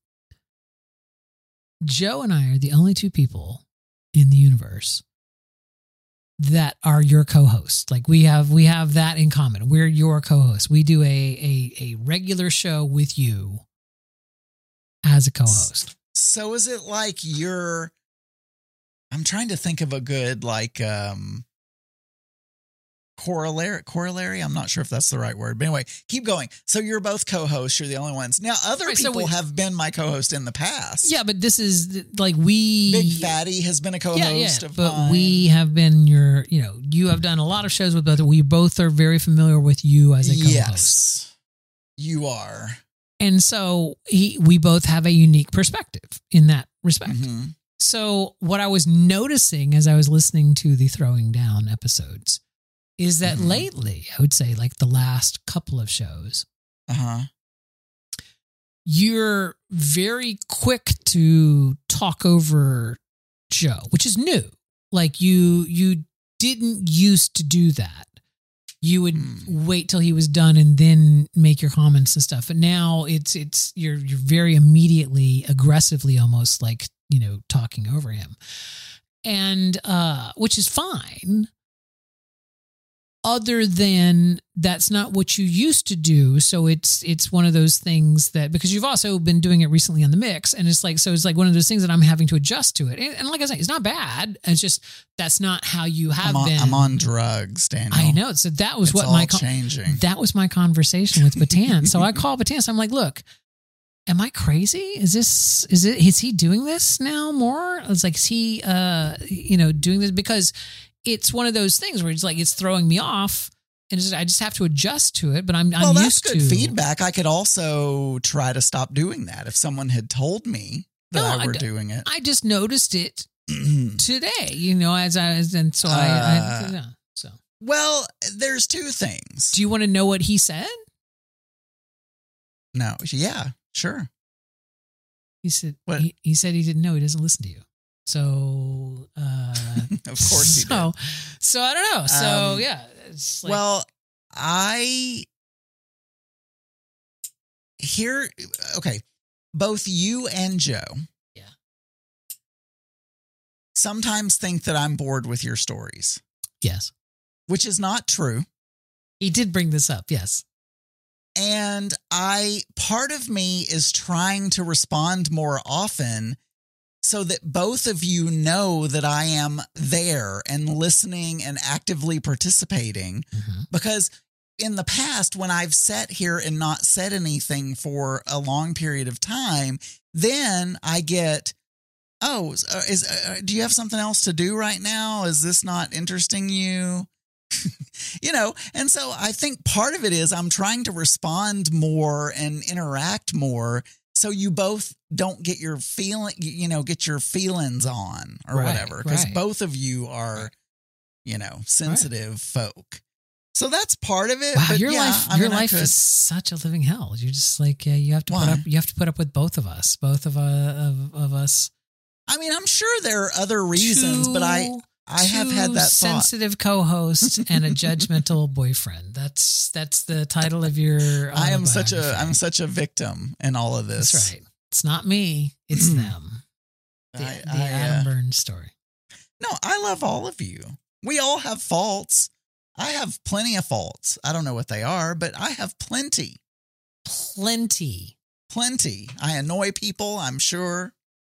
Joe and I are the only two people in the universe that are your co-hosts. Like we have, we have that in common. We're your co-hosts. We do a, a, a regular show with you as a co-host. So is it like you're, I'm trying to think of a good, like, um, corollary, corollary. I'm not sure if that's the right word, but anyway, keep going. So you're both co-hosts. You're the only ones. Now, other Right, so people we- have been my co-host in the past. Yeah, but this is like we Big Fatty has been a co-host Yeah, yeah, of but mine. we have been your, you know, you have done a lot of shows with both. We both are very familiar with you as a co-host. Yes, you are. And so he, we both have a unique perspective in that respect. Mhm. So what I was noticing as I was listening to the Throwing Down episodes is that Mhm. lately, I would say like the last couple of shows, Uh-huh. you're very quick to talk over Joe, which is new. Like you, you didn't used to do that. You would Hmm. wait till he was done and then make your comments and stuff. And now it's, it's, you're, you're very immediately, aggressively, almost like, you know, talking over him. And, uh, which is fine. Other than that's not what you used to do. So it's it's one of those things that, because you've also been doing it recently on the mix, and it's like, so it's like one of those things that I'm having to adjust to it. And, and like I said, it's not bad. It's just that's not how you have I'm on, been. I'm on drugs, Daniel. I know. So that was It's what all my con- changing. that was my conversation with Batan. So I call Batan. I'm like, look, am I crazy? Is this, is it, is he doing this now more? It's like, is he, uh, you know, doing this? Because it's one of those things where it's like, it's throwing me off and it's just, I just have to adjust to it, but I'm, I'm well, that's used good to feedback. I could also try to stop doing that if someone had told me that No, I I were d- doing it. I just noticed it today, you know, as I was, and so I, I Uh, yeah, so Well, there's two things. do you want to know what he said? No, yeah, sure. He said, What? he, he said he didn't know. He doesn't listen to you. So, uh, Of course he so, did. So I don't know. So Um, yeah, it's like, Well, I here okay, both you and Joe. Yeah. Sometimes think that I'm bored with your stories, yes, which is not true. he did bring this up. Yes. And I, part of me is trying to respond more often so that both of you know that I am there and listening and actively participating. Mm-hmm. Because in the past, when I've sat here and not said anything for a long period of time, then I get, oh, is, is uh, do you have something else to do right now? Is this not interesting you? You know, and so I think part of it is I'm trying to respond more and interact more so you both don't get your feeling, you know, get your feelings on or Right, whatever, because right. both of you are, you know, sensitive folk. So that's part of it. Wow, but your yeah, life, I your mean, I life could- is such a living hell. You're just like uh, you have to Why? put up. You have to put up with both of us, both of uh, of, of us. I mean, I'm sure there are other reasons, but I, Two- I have two had that thought. sensitive co-host and a judgmental boyfriend. That's that's the title of your. I am such a, autobiography. I'm such a victim in all of this. That's right. It's not me. It's them. The, I- the I, uh, Adam Burns story. No, I love all of you. We all have faults. I have plenty of faults. I don't know what they are, but I have plenty. Plenty. Plenty. I annoy people, I'm sure.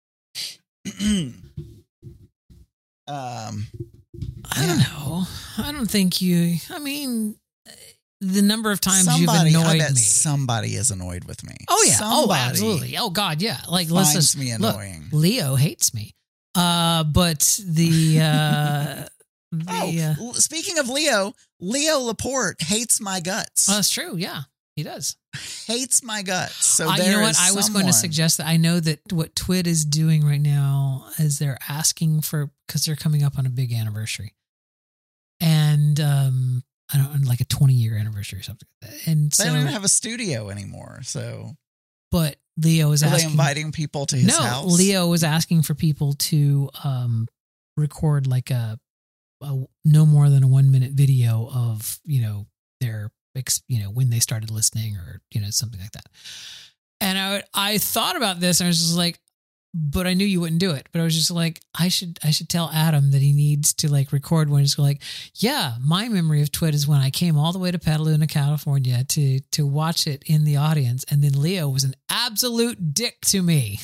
um, I don't know. I don't think you. I mean, the number of times somebody, you've I annoyed bet me. somebody is annoyed with me. Oh yeah. Oh, Somebody absolutely. Oh God, yeah. Like let's finds just me look. annoying. Leo hates me. Uh, but the uh, the uh, Oh, l- speaking of Leo, Leo Laporte hates my guts. oh, that's true. Yeah, he does. hates my guts. So Uh, there you know what? is I was someone- going to suggest that I know that what Twit is doing right now is they're asking for because they're coming up on a big anniversary, and um, I don't like a twenty year anniversary or something like that. And They so, don't even have a studio anymore. So but Leo is are they asking. inviting people to his no, house? Leo was asking for people to um, record like a, a no more than a one minute video of you know their ex- you know when they started listening or you know something like that. And I would- I thought about this and I was just like, but I knew you wouldn't do it. But I was just like, I should I should tell Adam that he needs to like record one. Just go like, yeah, my memory of Twit is when I came all the way to Petaluma, California to to watch it in the audience, and then Leo was an absolute dick to me.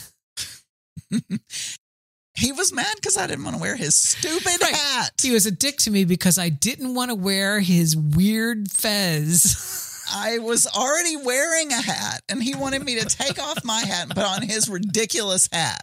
He was mad because I didn't want to wear his stupid Right. hat. He was a dick to me because I didn't want to wear his weird fez. I was already wearing a hat, and he wanted me to take off my hat and put on his ridiculous hat.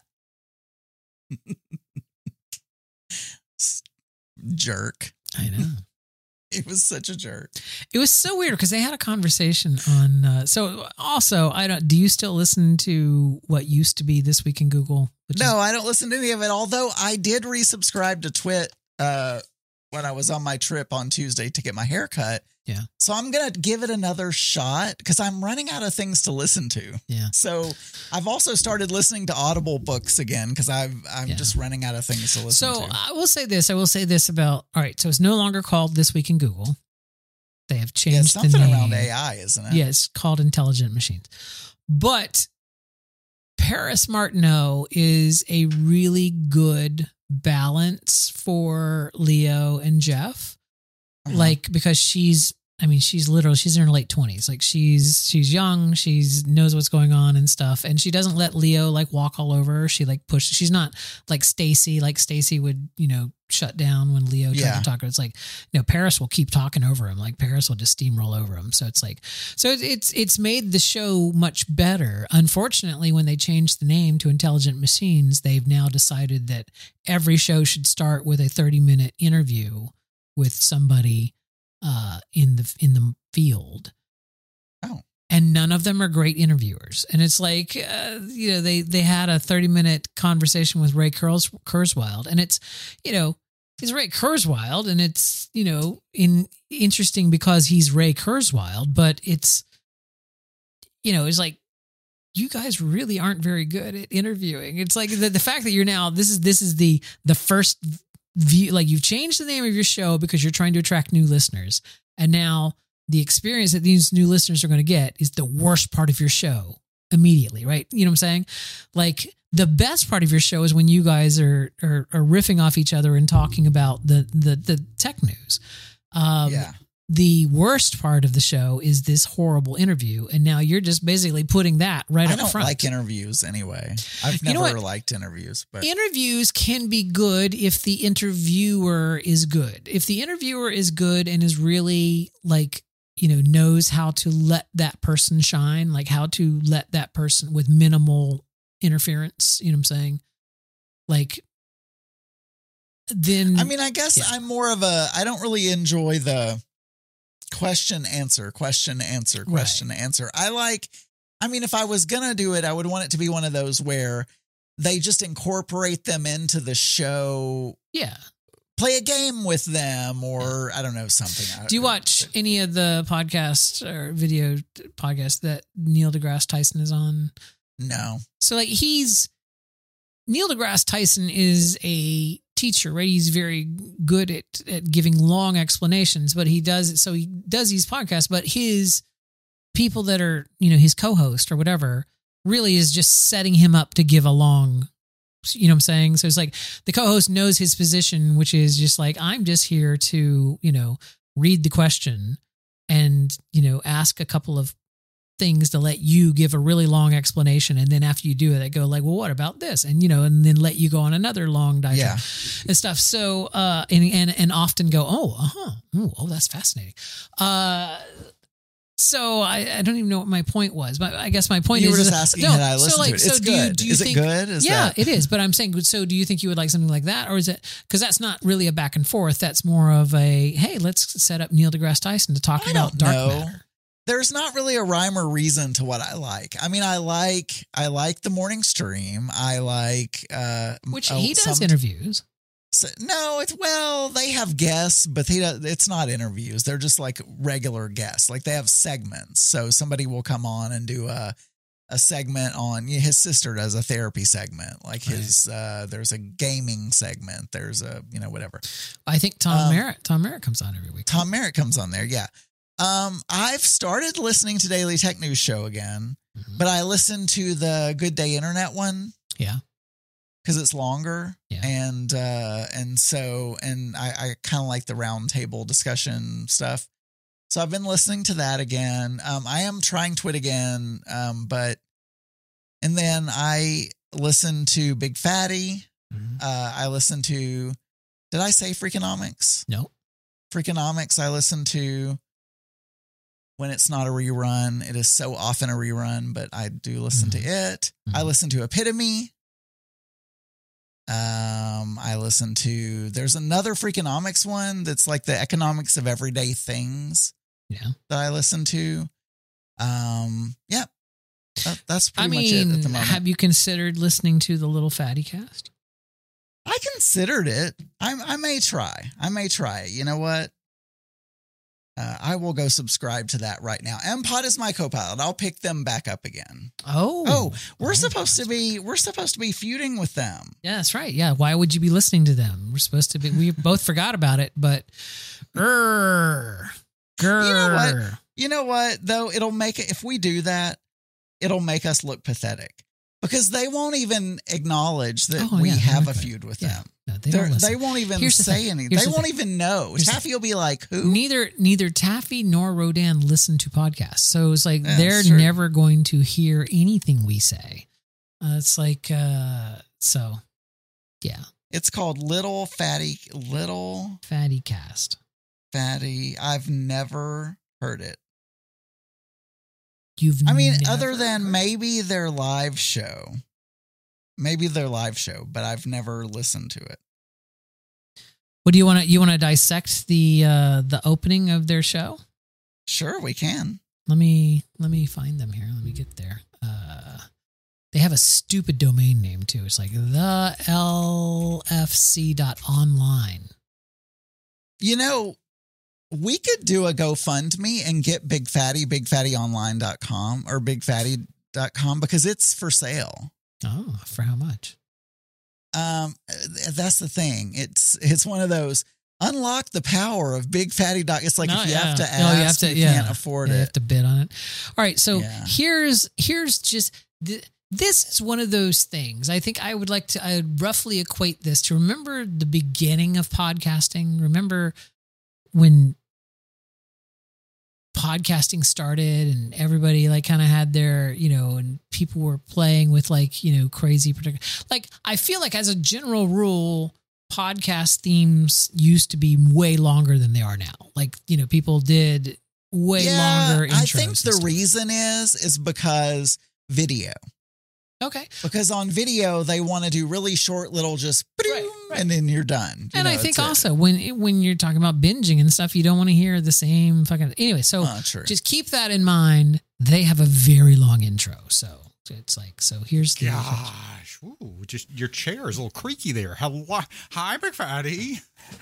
Jerk. I know. He was such a jerk. It was so weird because they had a conversation on. Uh, so also, I don't. Do you still listen to what used to be This Week in Google? Which No, I don't listen to any of it, although I did resubscribe to Twit uh, when I was on my trip on Tuesday to get my hair cut. Yeah. So I'm going to give it another shot because I'm running out of things to listen to. Yeah. So I've also started listening to Audible books again because I've I'm Yeah. just running out of things to listen So to. I will say this. I will say this about. All right. So it's no longer called This Week in Google. They have Yeah, changed something the name. around A I, isn't it? Yeah, it's called Intelligent Machines. But Paris Martineau is a really good balance for Leo and Jeff. Uh-huh. Like, because she's, I mean, she's literally, she's in her late twenties. Like she's, she's young. She's knows what's going on and stuff. And she doesn't let Leo like walk all over her. She like push, she's not like Stacy, like Stacy would, you know, shut down when Leo tried Yeah. to talk to her. It's like, you know, Paris will keep talking over him. Like Paris will just steamroll over him. So it's like, so it's, it's, it's made the show much better. Unfortunately, when they changed the name to Intelligent Machines, they've now decided that every show should start with a thirty minute interview with somebody uh, in the in the field. Oh. And none of them are great interviewers. And it's like, uh, you know, they they had a thirty minute conversation with Ray Kurz, Kurzweil, and it's, you know, he's Ray Kurzweil, and it's, you know, in interesting because he's Ray Kurzweil, but it's, you know, it's like, you guys really aren't very good at interviewing. It's like the, the fact that you're now, this is, this is the, the first view, like you've changed the name of your show because you're trying to attract new listeners. And now the experience that these new listeners are going to get is the worst part of your show immediately. Right. You know what I'm saying? Like the best part of your show is when you guys are, are, are riffing off each other and talking about the, the, the tech news. Um, Yeah. the worst part of the show is this horrible interview, and now you're just basically putting that right I up don't front. like interviews anyway. I've You know never what? liked interviews, but Interviews can be good if the interviewer is good. If the interviewer is good and is really like, you know, knows how to let that person shine, like how to let that person with minimal interference, you know what I'm saying? Like, then I mean, I guess Yeah. I'm more of a, I don't really enjoy the question, answer, question, answer, question, answer. I like, I mean, if I was going to do it, I would want it to be one of those where they just incorporate them into the show, yeah. play a game with them, or I don't know, something. Do you watch any of the podcasts or video podcasts that Neil deGrasse Tyson is on? No. So like he's Neil deGrasse Tyson is a teacher, right? He's very good at, at giving long explanations, but he does it. So he does these podcasts, but his people that are, you know, his co-host or whatever really is just setting him up to give a long, you know what I'm saying? So it's like the co-host knows his position, which is just like, I'm just here to, you know, read the question and, you know, ask a couple of things to let you give a really long explanation. And then after you do it, they go like, well, what about this? And, you know, and then let you go on another long diatribe Yeah. and stuff. So, uh, and, and, and often go, oh, uh-huh. Ooh, oh, that's fascinating. Uh, so I, I don't even know what my point was, but I guess my point You is, were just is- asking no, had I so listened like, to it. so It's do you- good. do you Is think- it good? Is yeah, that- it is. But I'm saying, so do you think you would like something like that? Or is it, cause that's not really a back and forth. That's more of a, hey, let's set up Neil deGrasse Tyson to talk I about don't dark know. matter. There's not really a rhyme or reason to what I like. I mean, I like I like the morning stream. I like uh Which oh, he does some- interviews. so- no, it's well, they have guests, but he does, it's not interviews. They're just like regular guests. Like they have segments. So somebody will come on and do a a segment on yeah, his sister does a therapy segment. Like his uh there's a gaming segment. There's a, you know, whatever. I think Tom Um, Merritt, Tom Merritt comes on every week. Tom Merritt comes on there, yeah. Um, I've started listening to Daily Tech News Show again, Mhm. but I listened to the Good Day Internet one Yeah. because it's longer, Yeah. and uh, and so and I, I kind of like the roundtable discussion stuff. So I've been listening to that again. Um, I am trying Twit again, um, but and then I listened to Big Fatty. Mhm. Uh, I listened to. Did I say Freakonomics? No. Freakonomics. I listened to. When it's not a rerun, it is so often a rerun, but I do listen Mhm. to it. I Mhm. listen to Epitome. Um, I listen to, there's another Freakonomics one that's like the economics of everyday things Yeah. that I listen to. Um, yeah, that, that's pretty I much it at mean, the moment. have you considered listening to the Little Fatty Cast? I considered it. I, I may try. I may try it. You know what? Uh, I will go subscribe to that right now. M Pod is my co-pilot. I'll pick them back up again. Oh. Oh, we're Oh, supposed to that's- be we're supposed to be feuding with them. Yeah, that's right. Yeah. Why would you be listening to them? We're supposed to be, we both forgot about it, but grr, grr. You know what? You know what though? It'll make it if we do that, it'll make us look pathetic because they won't even acknowledge that Oh, we yeah, have they're a not feud with Yeah. them. No, they They're- don't listen. They won't even Here's the say thing. anything. Here's They the won't thing. even know. Here's the- Taffy will be like, "Who?" Neither neither Taffy nor Rodan listen to podcasts, so it's like Yeah, they're sure. never going to hear anything we say. Uh, it's like uh, so, yeah, It's called Little Fatty Little Fatty Cast. Fatty. I've never heard it. You've I mean, never other than heard- maybe their live show, maybe their live show, but I've never listened to it. What do you want to you want to dissect the uh, the opening of their show? Sure, we can. Let me let me find them here. Let me get there. Uh, they have a stupid domain name too. It's like the L F C dot online. You know, we could do a GoFundMe and get Big Fatty, big fatty online dot com or big fatty dot com because it's for sale. Oh, for how much? Um, that's the thing. It's it's one of those unlock the power of Big Fatty doc. It's like No, if you yeah. have to No, ask, you have to- you yeah. can't afford Yeah, you have it. to bid on it. All right, so Yeah. here's here's just th- this is one of those things. I think I would like to. I would roughly equate this to remember the beginning of podcasting. Remember when podcasting started and everybody like kind of had their, you know, and people were playing with like, you know, crazy particular, like, I feel like as a general rule, podcast themes used to be way longer than they are now. Like, you know, people did way yeah, longer intros. I think the and stuff. reason is, is because video. Okay. Because on video, they want to do really short little just, Right, right. and then you're done. You And know, I think it's it. also when when you're talking about binging and stuff, you don't want to hear the same fucking. Anyway, so Oh, true. just keep that in mind. They have a very long intro, so it's like so. Here's the Gosh, ooh, just your chair is a little creaky there. Hello, hi, McFaddy.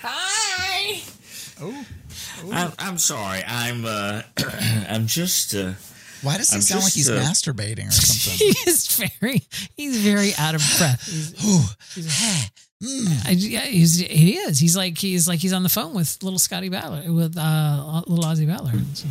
Hi. Oh, I'm, I'm sorry. I'm uh, I'm just. Uh, Why does he I'm sound like just, he's uh, masturbating or something? he is very he's very out of breath. He's, he's, Mm. I, yeah, he's, he is. He's like he's like he's on the phone with little Scotty Ballard with uh, little Ozzy Ballard. So.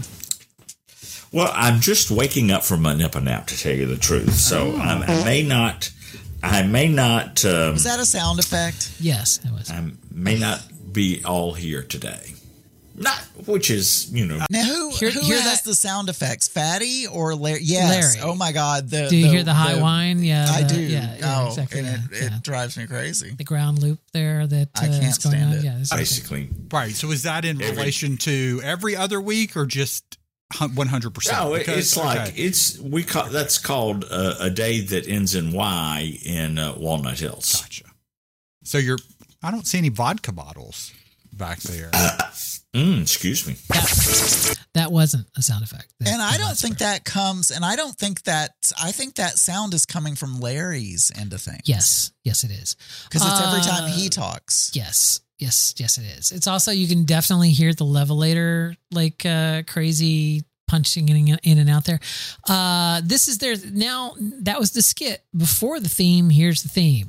well, I'm just waking up from a nipple nap, to tell you the truth. So Oh. I'm, I may not. I may not. Um, Is that a sound effect? Yes, it was. I may not be all here today. Not, which is, you know. Now, who Hear- who hear has that- the sound effects? Fatty or Larry? Yes. Larry. Oh my God. The, Do you the- hear the high the- whine? Yeah, I the- do. Yeah, yeah oh, exactly. and yeah, it, yeah. it drives me crazy. The ground loop there that uh, I can't is going stand on. it. Yeah, it's okay. Basically. right. So is that in Every- relation to every other week or just one hundred percent? No, it, it's like okay. it's we call that's called uh, a day that ends in Y in uh, Walnut Hills. Gotcha. So you're. I don't see any vodka bottles back there. Mm, excuse me. That, that wasn't a sound effect. That- And I that don't was think fair. that comes, and I don't think that, I think that sound is coming from Larry's end of things. Yes, yes, it is. Because it's every time Uh, he talks. Yes, yes, yes, it is. It's also you can definitely hear the levelator like uh, crazy punching in, in and out there. Uh, this is their now. That was the skit before the theme. Here's the theme.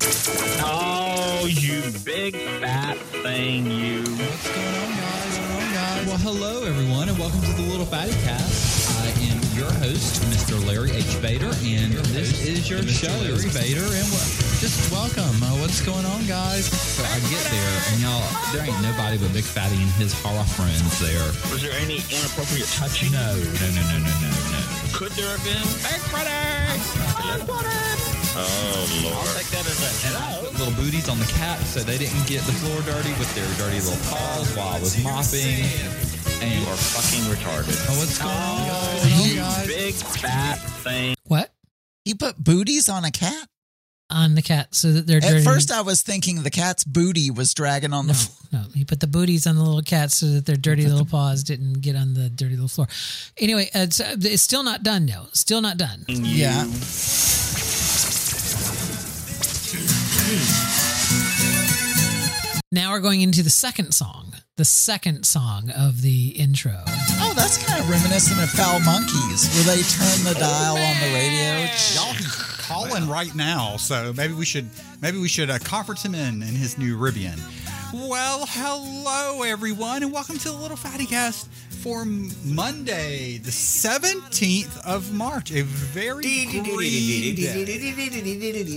Oh, you big fat thing, you. What's going on, guys? What's going on, guys? Well, hello, everyone, and welcome to the Little Fatty Cast. I am your host, Mister Larry H. Bader, and this is your show, Larry Bader, and what, just welcome. Uh, what's going on, guys? So I get there, and y'all, there ain't nobody but Big Fatty and his horror friends there. Was there any inappropriate touching? No, no, no, no, no, no, no. Could there have been? Big Oh, Lord. I'll take that as a And I put little booties on the cats so they didn't get the floor dirty with their dirty little paws while I was mopping. And You are fucking retarded. oh, what's going on, guys? You guys? big fat thing. What He put booties on a cat? on the cat so that they're At dirty. first, I was thinking the cat's booty was dragging on the No, floor. no. He put the booties on the little cats so that their dirty little paws didn't get on the dirty little floor. Anyway, it's, it's still not done, though. Still not done. Yeah. Now we're going into the second song. The second song of the intro. Oh, that's kind of reminiscent of Foul Monkeys, where they turn the dial on the radio. Y'all can call in right now, so maybe we should maybe we should uh, conference him in in his new Rivian. Well, hello everyone, and welcome to the Little Fatty Cast for Monday, the seventeenth of March. A very green day.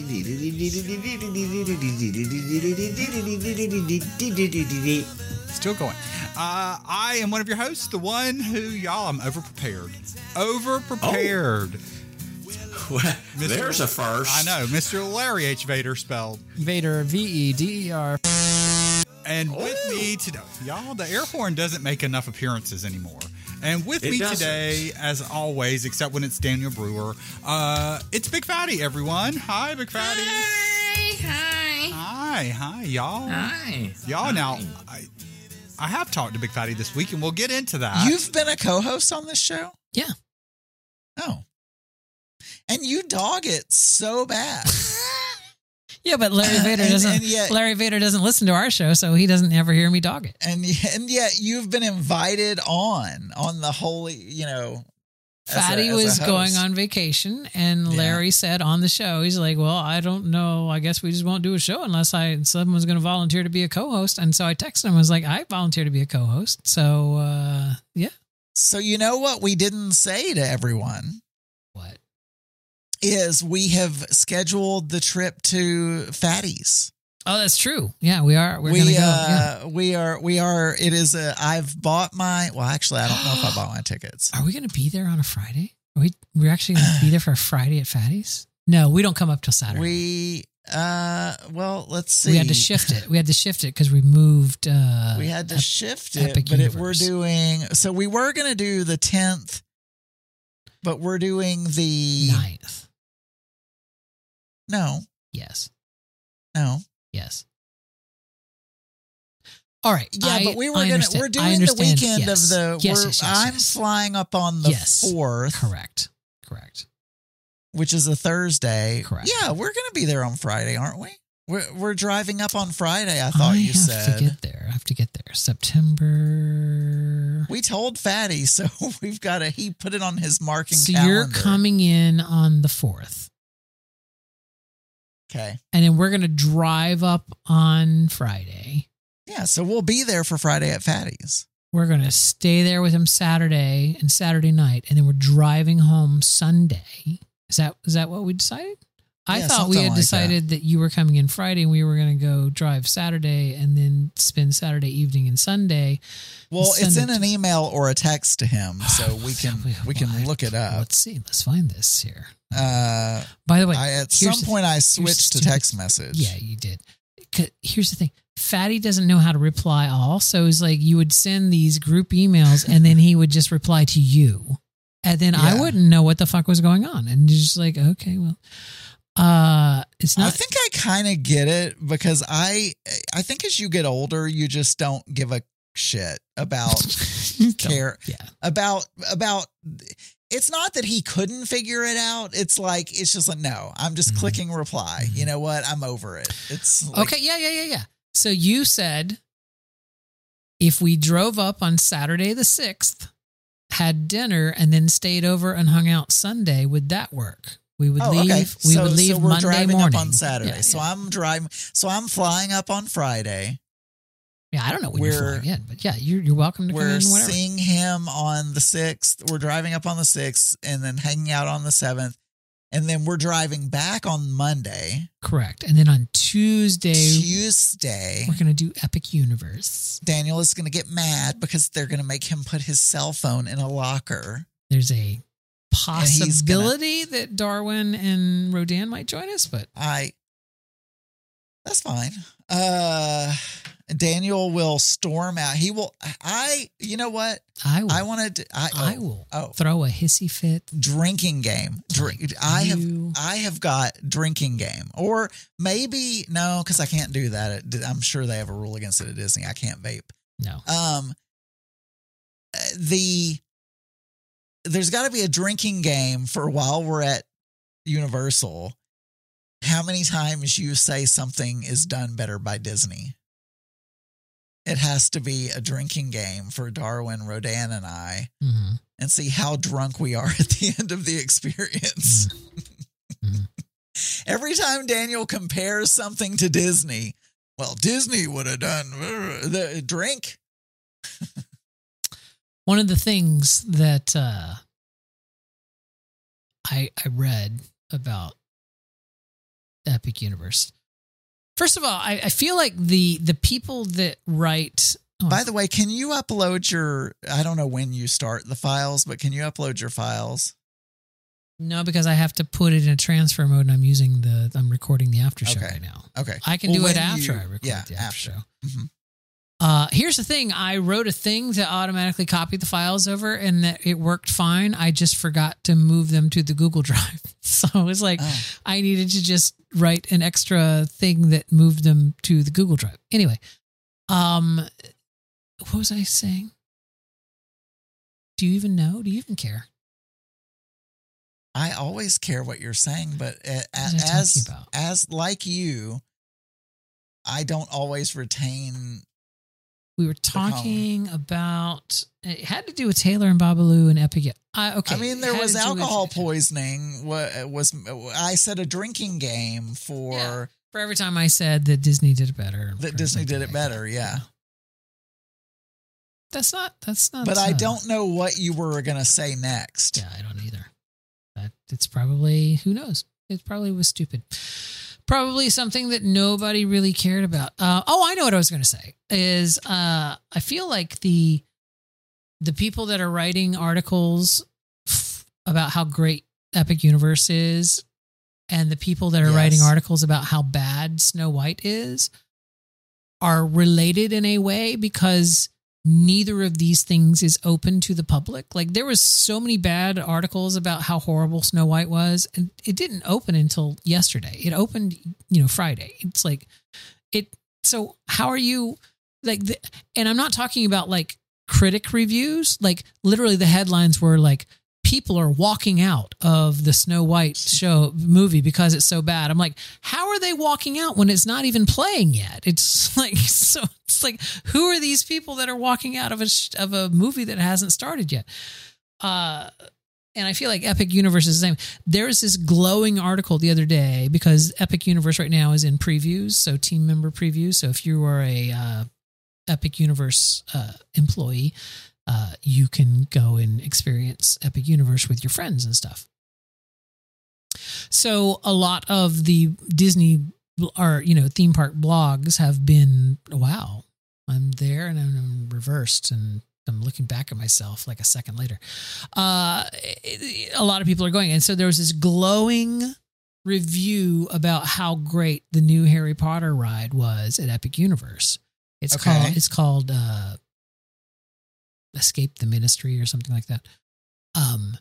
Still going. Uh, I am one of your hosts, the one who y'all I'm overprepared. Overprepared. Mister There's a first. I know, Mister Larry H. Vader spelled. Vader, V E D E R. And with me today, y'all, the air horn doesn't make enough appearances anymore. And with It me doesn't. today, as always, except when it's Daniel Brewer, uh, it's Big Fatty, everyone. Hi, Big Fatty. Hi, hi, Hi, hi, y'all. hi. Y'all, now, I, I have talked to Big Fatty this week, and we'll get into that. You've been a co-host on this show? Yeah. Oh. And you dog it so bad. Yeah, but Larry Vader And- doesn't. and yet- Larry Vader doesn't listen to our show, so he doesn't ever hear me dog it. and and yet you've been invited on on the holy, you know. as a- Fatty as a was host. going on vacation, and Yeah. Larry said on the show, he's like, "Well, I don't know. I guess we just won't do a show unless I someone's going to volunteer to be a co-host." And so I texted him. I was like, "I volunteer to be a co-host." So uh, yeah. So you know what we didn't say to everyone What? is we have scheduled the trip to Fatty's. Oh, that's true. Yeah, we are. We're we gonna go. uh, Yeah. we are we are. It is a. I've bought my. Well, actually, I don't know if I bought my tickets. Are we going to be there on a Friday? Are we we're actually going to be there for a Friday at Fatty's? No, we don't come up till Saturday. We uh. Well, let's see. We had to shift it. We had to shift it because we moved. Uh, we had to Ep- shift it, Epic but it, we're Universe. doing. So we were going to do the tenth, but we're doing the ninth. No. Yes. No. Yes. All right. Yeah, I, but we were I gonna. understand. We're I doing the understand. weekend Yes. of the. Yes, we're, yes, yes, I'm yes. flying up on the Yes. fourth, Correct. Correct. which is a Thursday. Correct. Yeah, we're going to be there on Friday, aren't we? We're we're driving up on Friday. I thought I you have said. to get there. I have to get there. September. We told Fatty, so we've got to. He put it on his marking So calendar. you're coming in on the fourth, Okay. and then we're gonna drive up on Friday. Yeah, so we'll be there for Friday at Fatty's. We're gonna stay there with him Saturday and Saturday night, and then we're driving home Sunday. Is that is that what we decided? I Yeah, thought we something had like decided that. you were coming in Friday and we were going to go drive Saturday and then spend Saturday evening and Sunday. Well, and it's send in it an email or a text to him, so we can we can look it up. Let's see. Let's find this here. Uh, By the way, I, at here's some the point thing. I Here's switched the to stupid- text message. Yeah, you did. 'Cause here's the thing. Fatty doesn't know how to reply all. So it's like you would send these group emails and then he would just reply to you. And then I Yeah. wouldn't know what the fuck was going on. And you're just like, okay, well, uh, it's not. I think I kind of get it because I I think as you get older, you just don't give a shit about care yeah. about about. It's not that he couldn't figure it out. It's like it's just like no, I'm just Mm-hmm. clicking reply. You know what? I'm over it. It's like, Okay, yeah, yeah, yeah, yeah. So you said if we drove up on Saturday the sixth, had dinner, and then stayed over and hung out Sunday, would that work? We would Oh, leave. okay. We so, would leave so we're Monday driving morning up on Saturday. Yeah, So yeah. I'm driving. So I'm flying up on Friday. Yeah, I don't know when you're We're- flying in, but yeah, you're you're welcome to come We're in whenever. seeing him on the sixth. We're driving up on the sixth, and then hanging out on the seventh, and then we're driving back on Monday. Correct. And then on Tuesday, Tuesday, we're gonna do Epic Universe. Daniel is going to get mad because they're going to make him put his cell phone in a locker. There's a he's possibility that Darwin and Rodan might join us, but I. That's fine. Uh, Daniel will storm out. He will. I. You know what? I will. I wanted. To, I. I oh, will Oh, throw a hissy fit. drinking game. Drink. I have. You- I have got drinking game, or maybe no, because I can't do that. At, I'm sure they have a rule against it at Disney. I can't vape. No. Um. The. There's got to be a drinking game for while we're at Universal. How many times you say something is done better by Disney? It has to be a drinking game for Darwin, Rodan, and I, Mm-hmm. and see how drunk we are at the end of the experience. Mm-hmm. Every time Daniel compares something to Disney, well, Disney would have done uh, the drink. One of the things that uh, I I read about Epic Universe. First of all, I, I feel like the the people that write. Oh, By the way, can you upload your, I don't know when you start the files, but can you upload your files? no, because I have to put it in a transfer mode, and I'm using the I'm recording the after show Okay. right now. Okay. I can Well, do it when after you- I record yeah, the after, after. show. Mhm. Uh, here's the thing. I wrote a thing to automatically copy the files over and that it worked fine. I just forgot to move them to the Google Drive. So it was like Oh. I needed to just write an extra thing that moved them to the Google Drive. Anyway, um, what was I saying? Do you even know? Do you even care? I always care what you're saying, but a- What was I as talking about? as like you, I don't always retain. We were talking about, it had to do with Taylor and Babalu and Epic. I, okay. I mean, there had was to do with- alcohol poisoning. What was I said a drinking game for Yeah. For every time I said that Disney did it better. that or Disney something did it like better. that. Yeah, That's not, that's not. but I uh, don't know what you were gonna say next. Yeah, I don't either. That it's probably, who knows? It probably was stupid. Probably something that nobody really cared about. Uh, oh, I know what I was going to say is uh, I feel like the the people that are writing articles f- about how great Epic Universe is and the people that are Yes. writing articles about how bad Snow White is are related in a way because neither of these things is open to the public. Like there was so many bad articles about how horrible Snow White was, and it didn't open until yesterday. It opened, you know, Friday. It's like it. So how are you like, the, and I'm not talking about like critic reviews. Like literally the headlines were like, people are walking out of the Snow White show movie because it's so bad. I'm like, how are they walking out when it's not even playing yet? It's like, so it's like, who are these people that are walking out of a, sh- of a movie that hasn't started yet? Uh, and I feel like Epic Universe is the same. There's this glowing article the other day because Epic Universe right now is in previews. So team member previews. So if you are a, uh, Epic Universe, uh, employee, Uh, you can go and experience Epic Universe with your friends and stuff. So a lot of the Disney or, you know, theme park blogs have been, wow, I'm there and I'm reversed and I'm looking back at myself like a second later. Uh, it, a lot of people are going. And so there was this glowing review about how great the new Harry Potter ride was at Epic Universe. It's Okay. called, it's called, uh, Escape the Ministry or something like that. Um,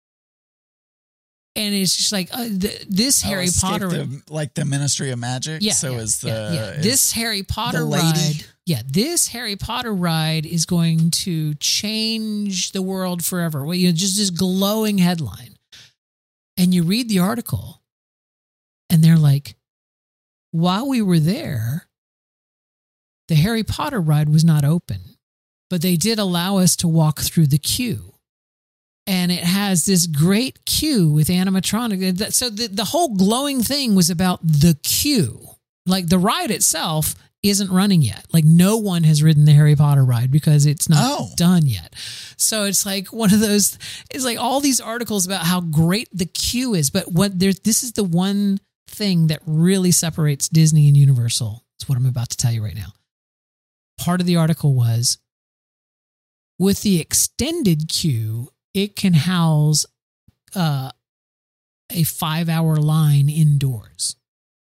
and it's just like uh, th- this Oh, Harry Escape Potter, the- like the Ministry of Magic. yeah. So yeah, is the yeah, yeah. is this Harry Potter the lady- ride? Yeah, this Harry Potter ride is going to change the world forever. Well, you know, just this glowing headline, and you read the article, and they're like, while we were there, the Harry Potter ride was not open. But they did allow us to walk through the queue. And it has this great queue with animatronic. So the, the whole glowing thing was about the queue. Like the ride itself isn't running yet. Like no one has ridden the Harry Potter ride because it's not Oh. done yet. So it's like one of those, it's like all these articles about how great the queue is. But what there, this is the one thing that really separates Disney and Universal. Is what I'm about to tell you right now. Part of the article was, with the extended queue, it can house uh, a five-hour line indoors.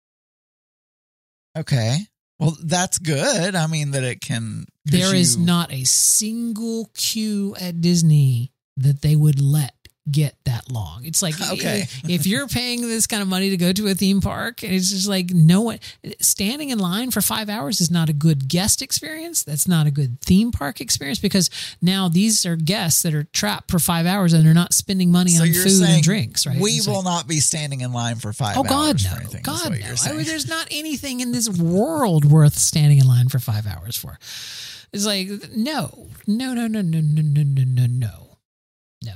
Okay. Well, that's good. I mean, that it can. 'cause There is you- not a single queue at Disney that they would let get that long. It's like, Okay. if, if you're paying this kind of money to go to a theme park, it's just like no one standing in line for five hours is not a good guest experience. That's not a good theme park experience because now these are guests that are trapped for five hours and they're not spending money So on you're food saying and drinks, right? We It's will like, not be standing in line for five oh God, hours no. for anything. is God, what no. you're I saying. mean, there's not anything in this world worth standing in line for five hours for. It's like, no, no, no, no, no, no, no, no, no, no. No.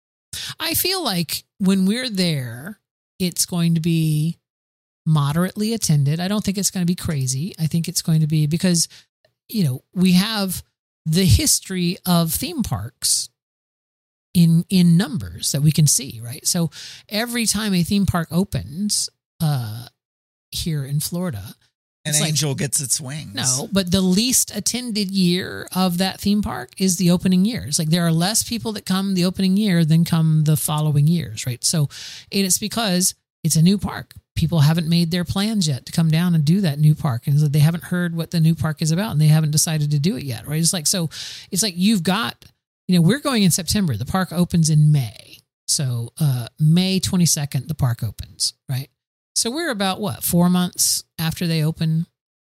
I feel like when we're there, it's going to be moderately attended. I don't think it's going to be crazy. I think it's going to be because, you know, we have the history of theme parks in in numbers that we can see, right? So every time a theme park opens uh, here in Florida, An it's like- angel gets its wings. no, but the least attended year of that theme park is the opening year. It's like there are less people that come the opening year than come the following years, right? So and it's because it's a new park. People haven't made their plans yet to come down and do that new park. And so they haven't heard what the new park is about and they haven't decided to do it yet, right? It's like, so it's like you've got, you know, we're going in September. The park opens in May. So uh, May twenty-second, the park opens, right? So we're about what, four months after they open.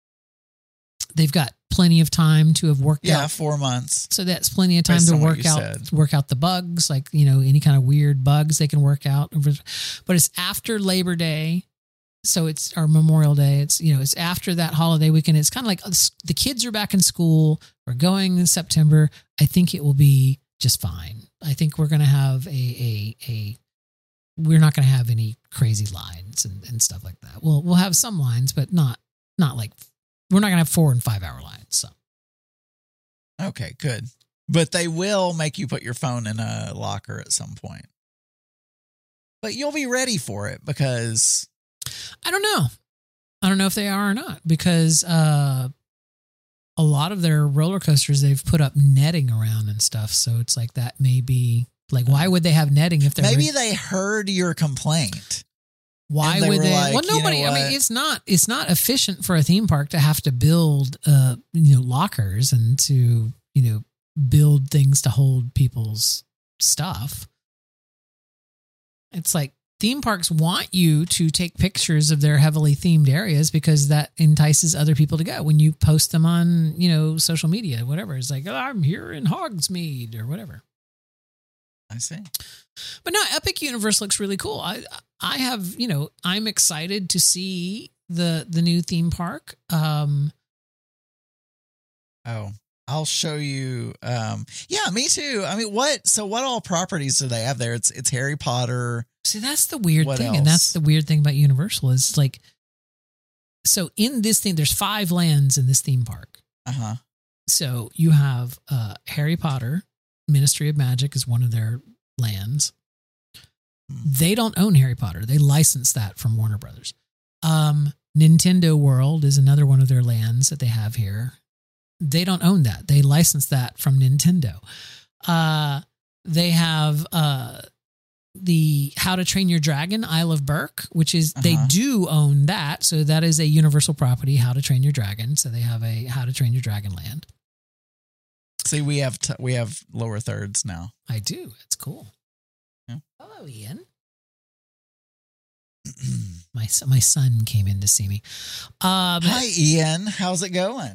They've got plenty of time to have worked Yeah, out. four months. So that's plenty of time Based to on what work you out, said. work out the bugs, like, you know, any kind of weird bugs they can work out. But it's after Labor Day. So it's our Memorial Day. It's, you know, it's after that holiday weekend. It's kind of like the kids are back in school. We're going in September. I think it will be just fine. I think we're going to have a, a, a, we're not going to have any crazy lines and, and stuff like that. We'll, we'll have some lines, but not, not like, we're not going to have four and five hour lines. So. Okay, good. But they will make you put your phone in a locker at some point. But you'll be ready for it because I don't know. I don't know if they are or not because uh, a lot of their roller coasters, they've put up netting around and stuff. So it's like that may be like, why would they have netting if they're Maybe re- they heard your complaint. Why they would were they? like, well, you know nobody. I mean, what? it's not. It's not efficient for a theme park to have to build, uh, you know, lockers and to you know build things to hold people's stuff. It's like theme parks want you to take pictures of their heavily themed areas because that entices other people to go. When you post them on, you know, social media, whatever, it's like, oh, I'm here in Hogsmeade or whatever. I see. But no, Epic Universe looks really cool. I I have, you know, I'm excited to see the the new theme park. Um, oh, I'll show you. Um, yeah, me too. I mean, what? So, what all properties do they have there? It's it's Harry Potter. See, that's the weird What thing, else? and that's the weird thing about Universal is like, so in this thing, there's five lands in this theme park. Uh huh. So you have uh, Harry Potter, Ministry of Magic is one of their lands. They don't own Harry Potter. They license that from Warner Brothers. Um, Nintendo World is another one of their lands that they have here. They don't own that. They license that from Nintendo. Uh, they have uh, the How to Train Your Dragon, Isle of Berk, which is, Uh-huh. they do own that. So that is a Universal property, How to Train Your Dragon. So they have a How to Train Your Dragon land. See, we have t- we have lower thirds now. I do. It's cool. Yeah. Hello, Ian. my son- my son came in to see me. Um, Hi, Ian. How's it going?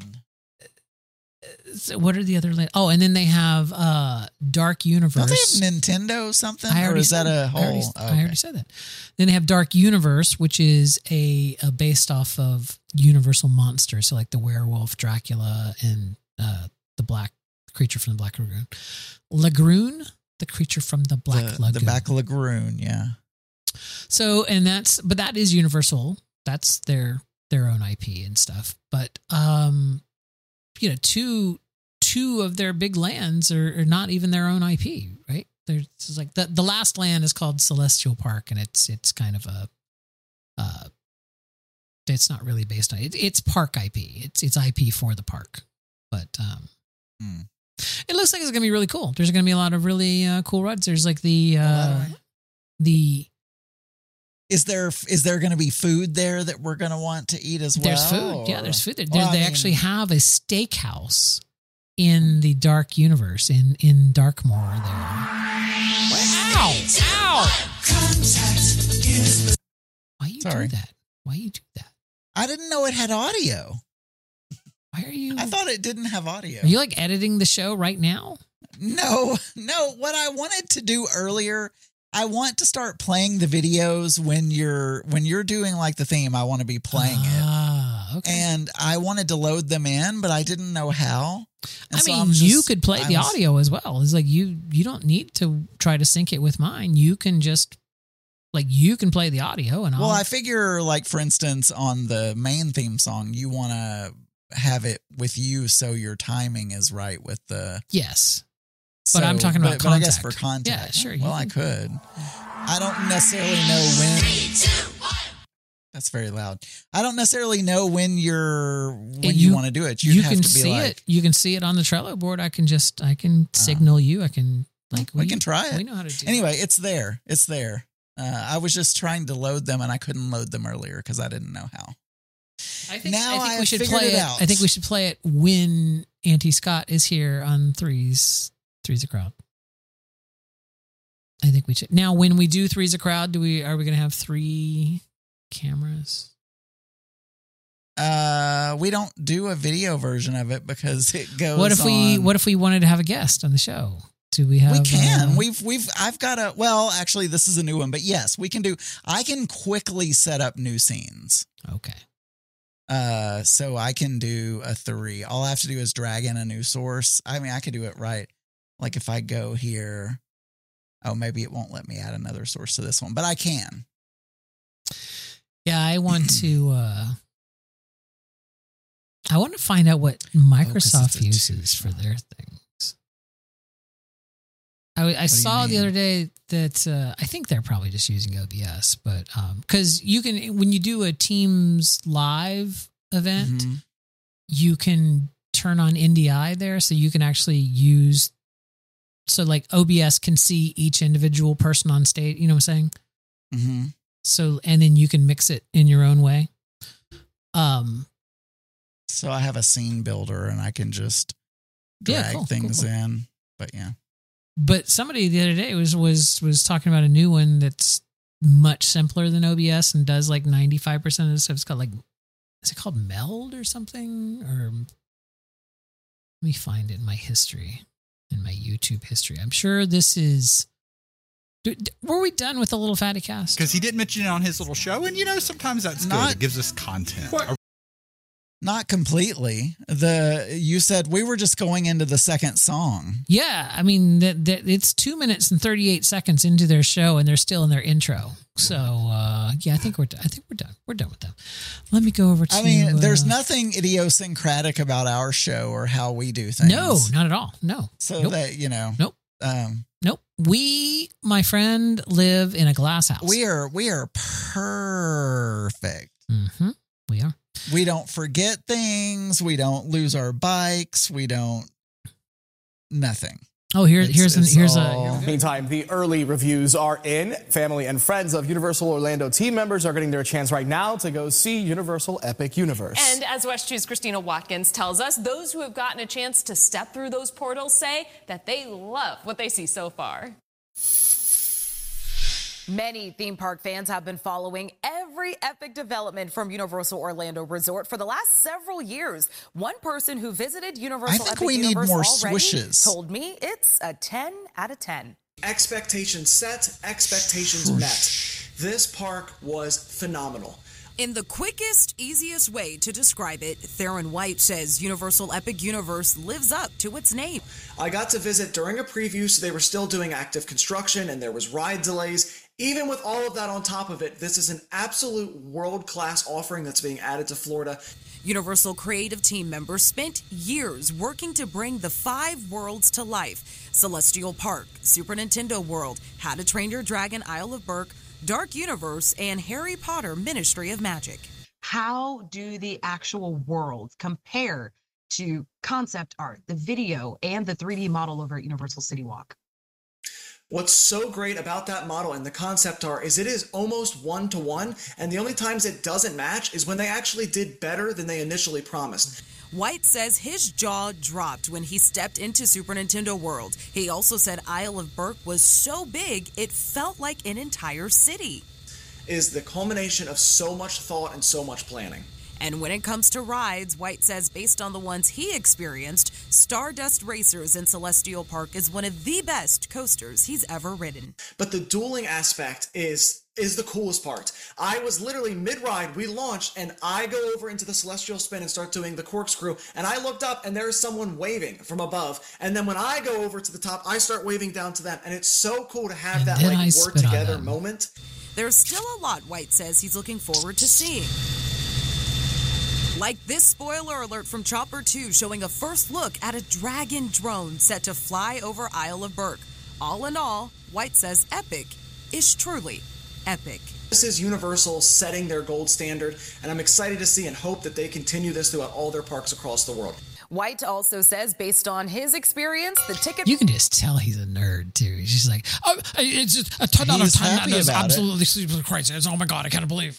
So what are the other? La- oh, and then they have uh, Dark Universe. Don't they have Nintendo something? I Or already is that said- a I whole? already, oh, I already okay. said that. Then they have Dark Universe, which is a, a based off of Universal monsters, so like the werewolf, Dracula, and uh, the black creature from the Black Lagoon. Lagoon, the creature from the Black the, Lagoon. the back lagoon, yeah. So, and that's, but that is Universal. That's their, their own I P and stuff. But, um, you know, two, two of their big lands are, are not even their own I P, right? There's it's like the, the last land is called Celestial Park, and it's, it's kind of a, uh, it's not really based on it. It's park I P. It's, it's I P for the park, but, um, Hmm. it looks like it's going to be really cool. There's going to be a lot of really uh, cool rides. There's like the, uh, the, Is there is there going to be food there that we're going to want to eat as well? There's food. Yeah, or- there's food there. Well, There- I they mean, actually have a steakhouse in the Dark Universe in in Darkmoor there. Ow! Ow! Why you Sorry. do that? Why you do that? I didn't know it had audio. Why are you? I thought it didn't have audio. Are you like editing the show right now? No, no. What I wanted to do earlier, I want to start playing the videos when you're when you're doing like the theme. I want to be playing it, Ah, okay. and I wanted to load them in, but I didn't know how. And I so mean, I'm you just- could play I the was- audio as well. It's like you you don't need to try to sync it with mine. You can just like you can play the audio, and I'll, Well, I figure, like for instance, on the main theme song, you want to have it with you so your timing is right with the. yes. But I'm talking about but, but I guess contact. for contact. Yeah, sure, you Well, I can- could. I don't necessarily know when. That's very loud. I don't necessarily know when you're when And you, you- want to do it. You'd you have can to be see like, it. You can see it on the Trello board. I can just I can signal you. I can like we can try it. We know how to do. Anyway, it's there. It's there. Uh, I was just trying to load them, and I couldn't load them earlier because I didn't know how. I think, now I think I we should figured play it it. out. I think we should play it when Auntie Scott is here on threes. Threes a crowd. I think we should. Now, when we do threes a crowd, do we are we going to have three cameras? Uh, we don't do a video version of it because it goes. What if we on- What if we wanted to have a guest on the show? Do we have? We can. uh, we've we've I've got a well, actually this is a new one, but yes, we can do I can quickly set up new scenes. Okay. Uh so I can do a three. All I have to do is drag in a new source. I mean, I could do it right. Like if I go here, oh, maybe it won't let me add another source to this one, but I can. Yeah, I want to. uh I want to find out what Microsoft it's a uses for their things. I, I saw the other day that uh, I think they're probably just using O B S, but because um, you can, when you do a Teams live event, mm-hmm. you can turn on N D I there, so you can actually use. So like O B S can see each individual person on stage. You know what I'm saying? Mm-hmm. So and then you can mix it in your own way. Um. So I have a scene builder, and I can just drag yeah, cool, things cool, cool. in. But yeah. But somebody the other day was was was talking about a new one that's much simpler than O B S and does like ninety-five percent of the stuff. It's called like, is it called Meld or something? Or let me find it in my history, in my YouTube history. I'm sure this is. Were we done with the Little Fatty Cast? Because he did mention it on his little show, and you know sometimes that's Not, good. It gives us content. What? Not completely. The you said we were just going into the second song. Yeah, I mean that, that it's two minutes and thirty-eight seconds into their show, and they're still in their intro. So uh, yeah, I think we're I think we're done. We're done with them. Let me go over to. I mean, there's uh, nothing idiosyncratic about our show or how we do things. No, not at all. No. So nope. that you know. Nope. Um, nope. We, my friend, live in a glass house. We are we are perfect. Mm-hmm. We are. We don't forget things. We don't lose our bikes. We don't nothing. Oh, here, it's, here's it's an, here's all... a. Here Meantime, the early reviews are in. Family and friends of Universal Orlando team members are getting their chance right now to go see Universal Epic Universe. And as West two's Christina Watkins tells us, those who have gotten a chance to step through those portals say that they love what they see so far. Many theme park fans have been following every epic development from Universal Orlando Resort for the last several years. One person who visited Universal I think Epic we need Universe more already swishes. told me it's a ten out of ten. Expectations set, expectations met. This park was phenomenal. In the quickest, easiest way to describe it, Theron White says Universal Epic Universe lives up to its name. I got to visit during a preview, so they were still doing active construction and there was ride delays. Even with all of that on top of it, this is an absolute world-class offering that's being added to Florida. Universal creative team members spent years working to bring the five worlds to life. Celestial Park, Super Nintendo World, How to Train Your Dragon Isle of Berk, Dark Universe, and Harry Potter Ministry of Magic. How do the actual worlds compare to concept art, the video, and the three D model over at Universal City Walk? What's so great about that model and the concept art is it is almost one-to-one, and the only times it doesn't match is when they actually did better than they initially promised. White says his jaw dropped when he stepped into Super Nintendo World. He also said Isle of Berk was so big, it felt like an entire city. Is the culmination of so much thought and so much planning. And when it comes to rides, White says based on the ones he experienced, Stardust Racers in Celestial Park is one of the best coasters he's ever ridden. But the dueling aspect is is the coolest part. I was literally mid-ride, we launched, and I go over into the Celestial Spin and start doing the corkscrew, and I looked up and there's someone waving from above, and then when I go over to the top, I start waving down to them, and it's so cool to have And that then like I we're spit on together them. moment. There's still a lot White says he's looking forward to seeing. Like this spoiler alert from Chopper two showing a first look at a dragon drone set to fly over Isle of Berk. All in all, White says Epic is truly epic. This is Universal setting their gold standard, and I'm excited to see and hope that they continue this throughout all their parks across the world. White also says based on his experience, the ticket... You can just tell he's a nerd, too. He's just like, oh, it's just a ten out of He's ten. happy That is about it. absolutely sleepless crisis. Oh, my God, I can't believe.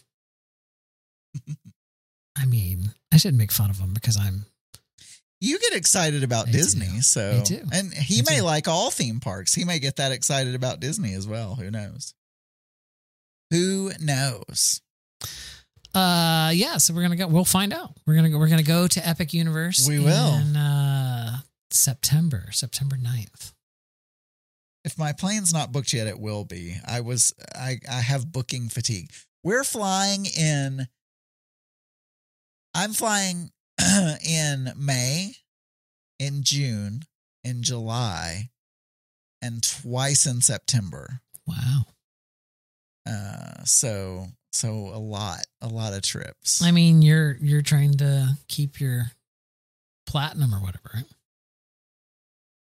I mean, I shouldn't make fun of him because I'm... You get excited about I Disney, do. so... I do. And he I may do. like all theme parks. He may get that excited about Disney as well. Who knows? Who knows? Uh, yeah, so we're gonna go. We'll find out. We're gonna go. We're gonna go to Epic Universe. We will. in uh, September, September ninth. If my plane's not booked yet, it will be. I was, I, I have booking fatigue. We're flying in, I'm flying in May, in June, in July, and twice in September. Wow. Uh, so, so a lot, a lot of trips. I mean, you're you're trying to keep your platinum or whatever, right?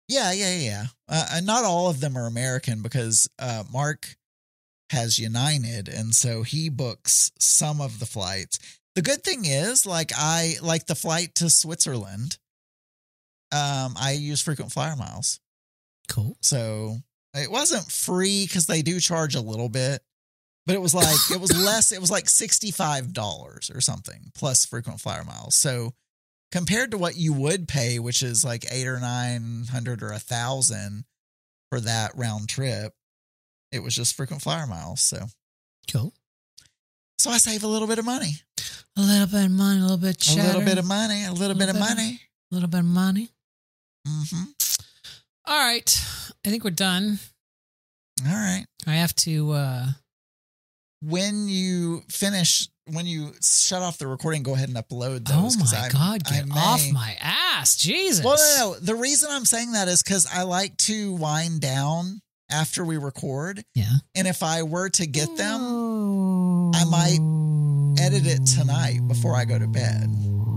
Yeah, yeah, yeah. Uh, and not all of them are American because uh, Mark has United, and so he books some of the flights. The good thing is, like I like the flight to Switzerland. Um, I use frequent flyer miles. Cool. So it wasn't free because they do charge a little bit, but it was like it was less. It was like sixty-five dollars or something plus frequent flyer miles. So compared to what you would pay, which is like eight or nine hundred or a thousand for that round trip, it was just frequent flyer miles. So cool. So I save a little bit of money. A little bit of money, a little bit of cheddar. A little bit of money, a little, a little bit of bit money. A little bit of money. Mm-hmm. All right. I think we're done. All right. I have to... Uh... When you finish, when you shut off the recording, go ahead and upload those. Oh my I, God, get I may... off my ass. Jesus. Well, no, no. The reason I'm saying that is because I like to wind down after we record. Yeah. And if I were to get them, oh. I might edit it tonight before I go to bed.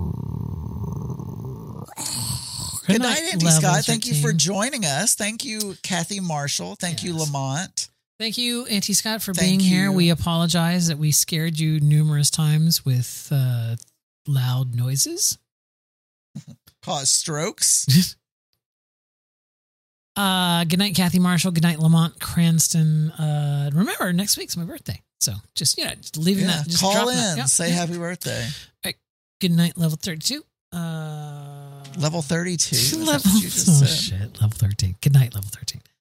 Good, Good night, Andy Scott. Thank you for joining us. Thank you, Kathy Marshall. Thank yes. you, Lamont. Thank you, Auntie Scott, for Thank being you. here. We apologize that we scared you numerous times with uh, loud noises. Cause strokes. uh, good night, Kathy Marshall. Good night, Lamont Cranston. Uh, remember, next week's my birthday. So just, you know, just leaving yeah, that. Just call in. That. Yep. Say yep. happy birthday. All right. Good night, level thirty-two. Uh, level thirty-two. Level, oh, said? shit. Level thirteen. Good night, level thirteen.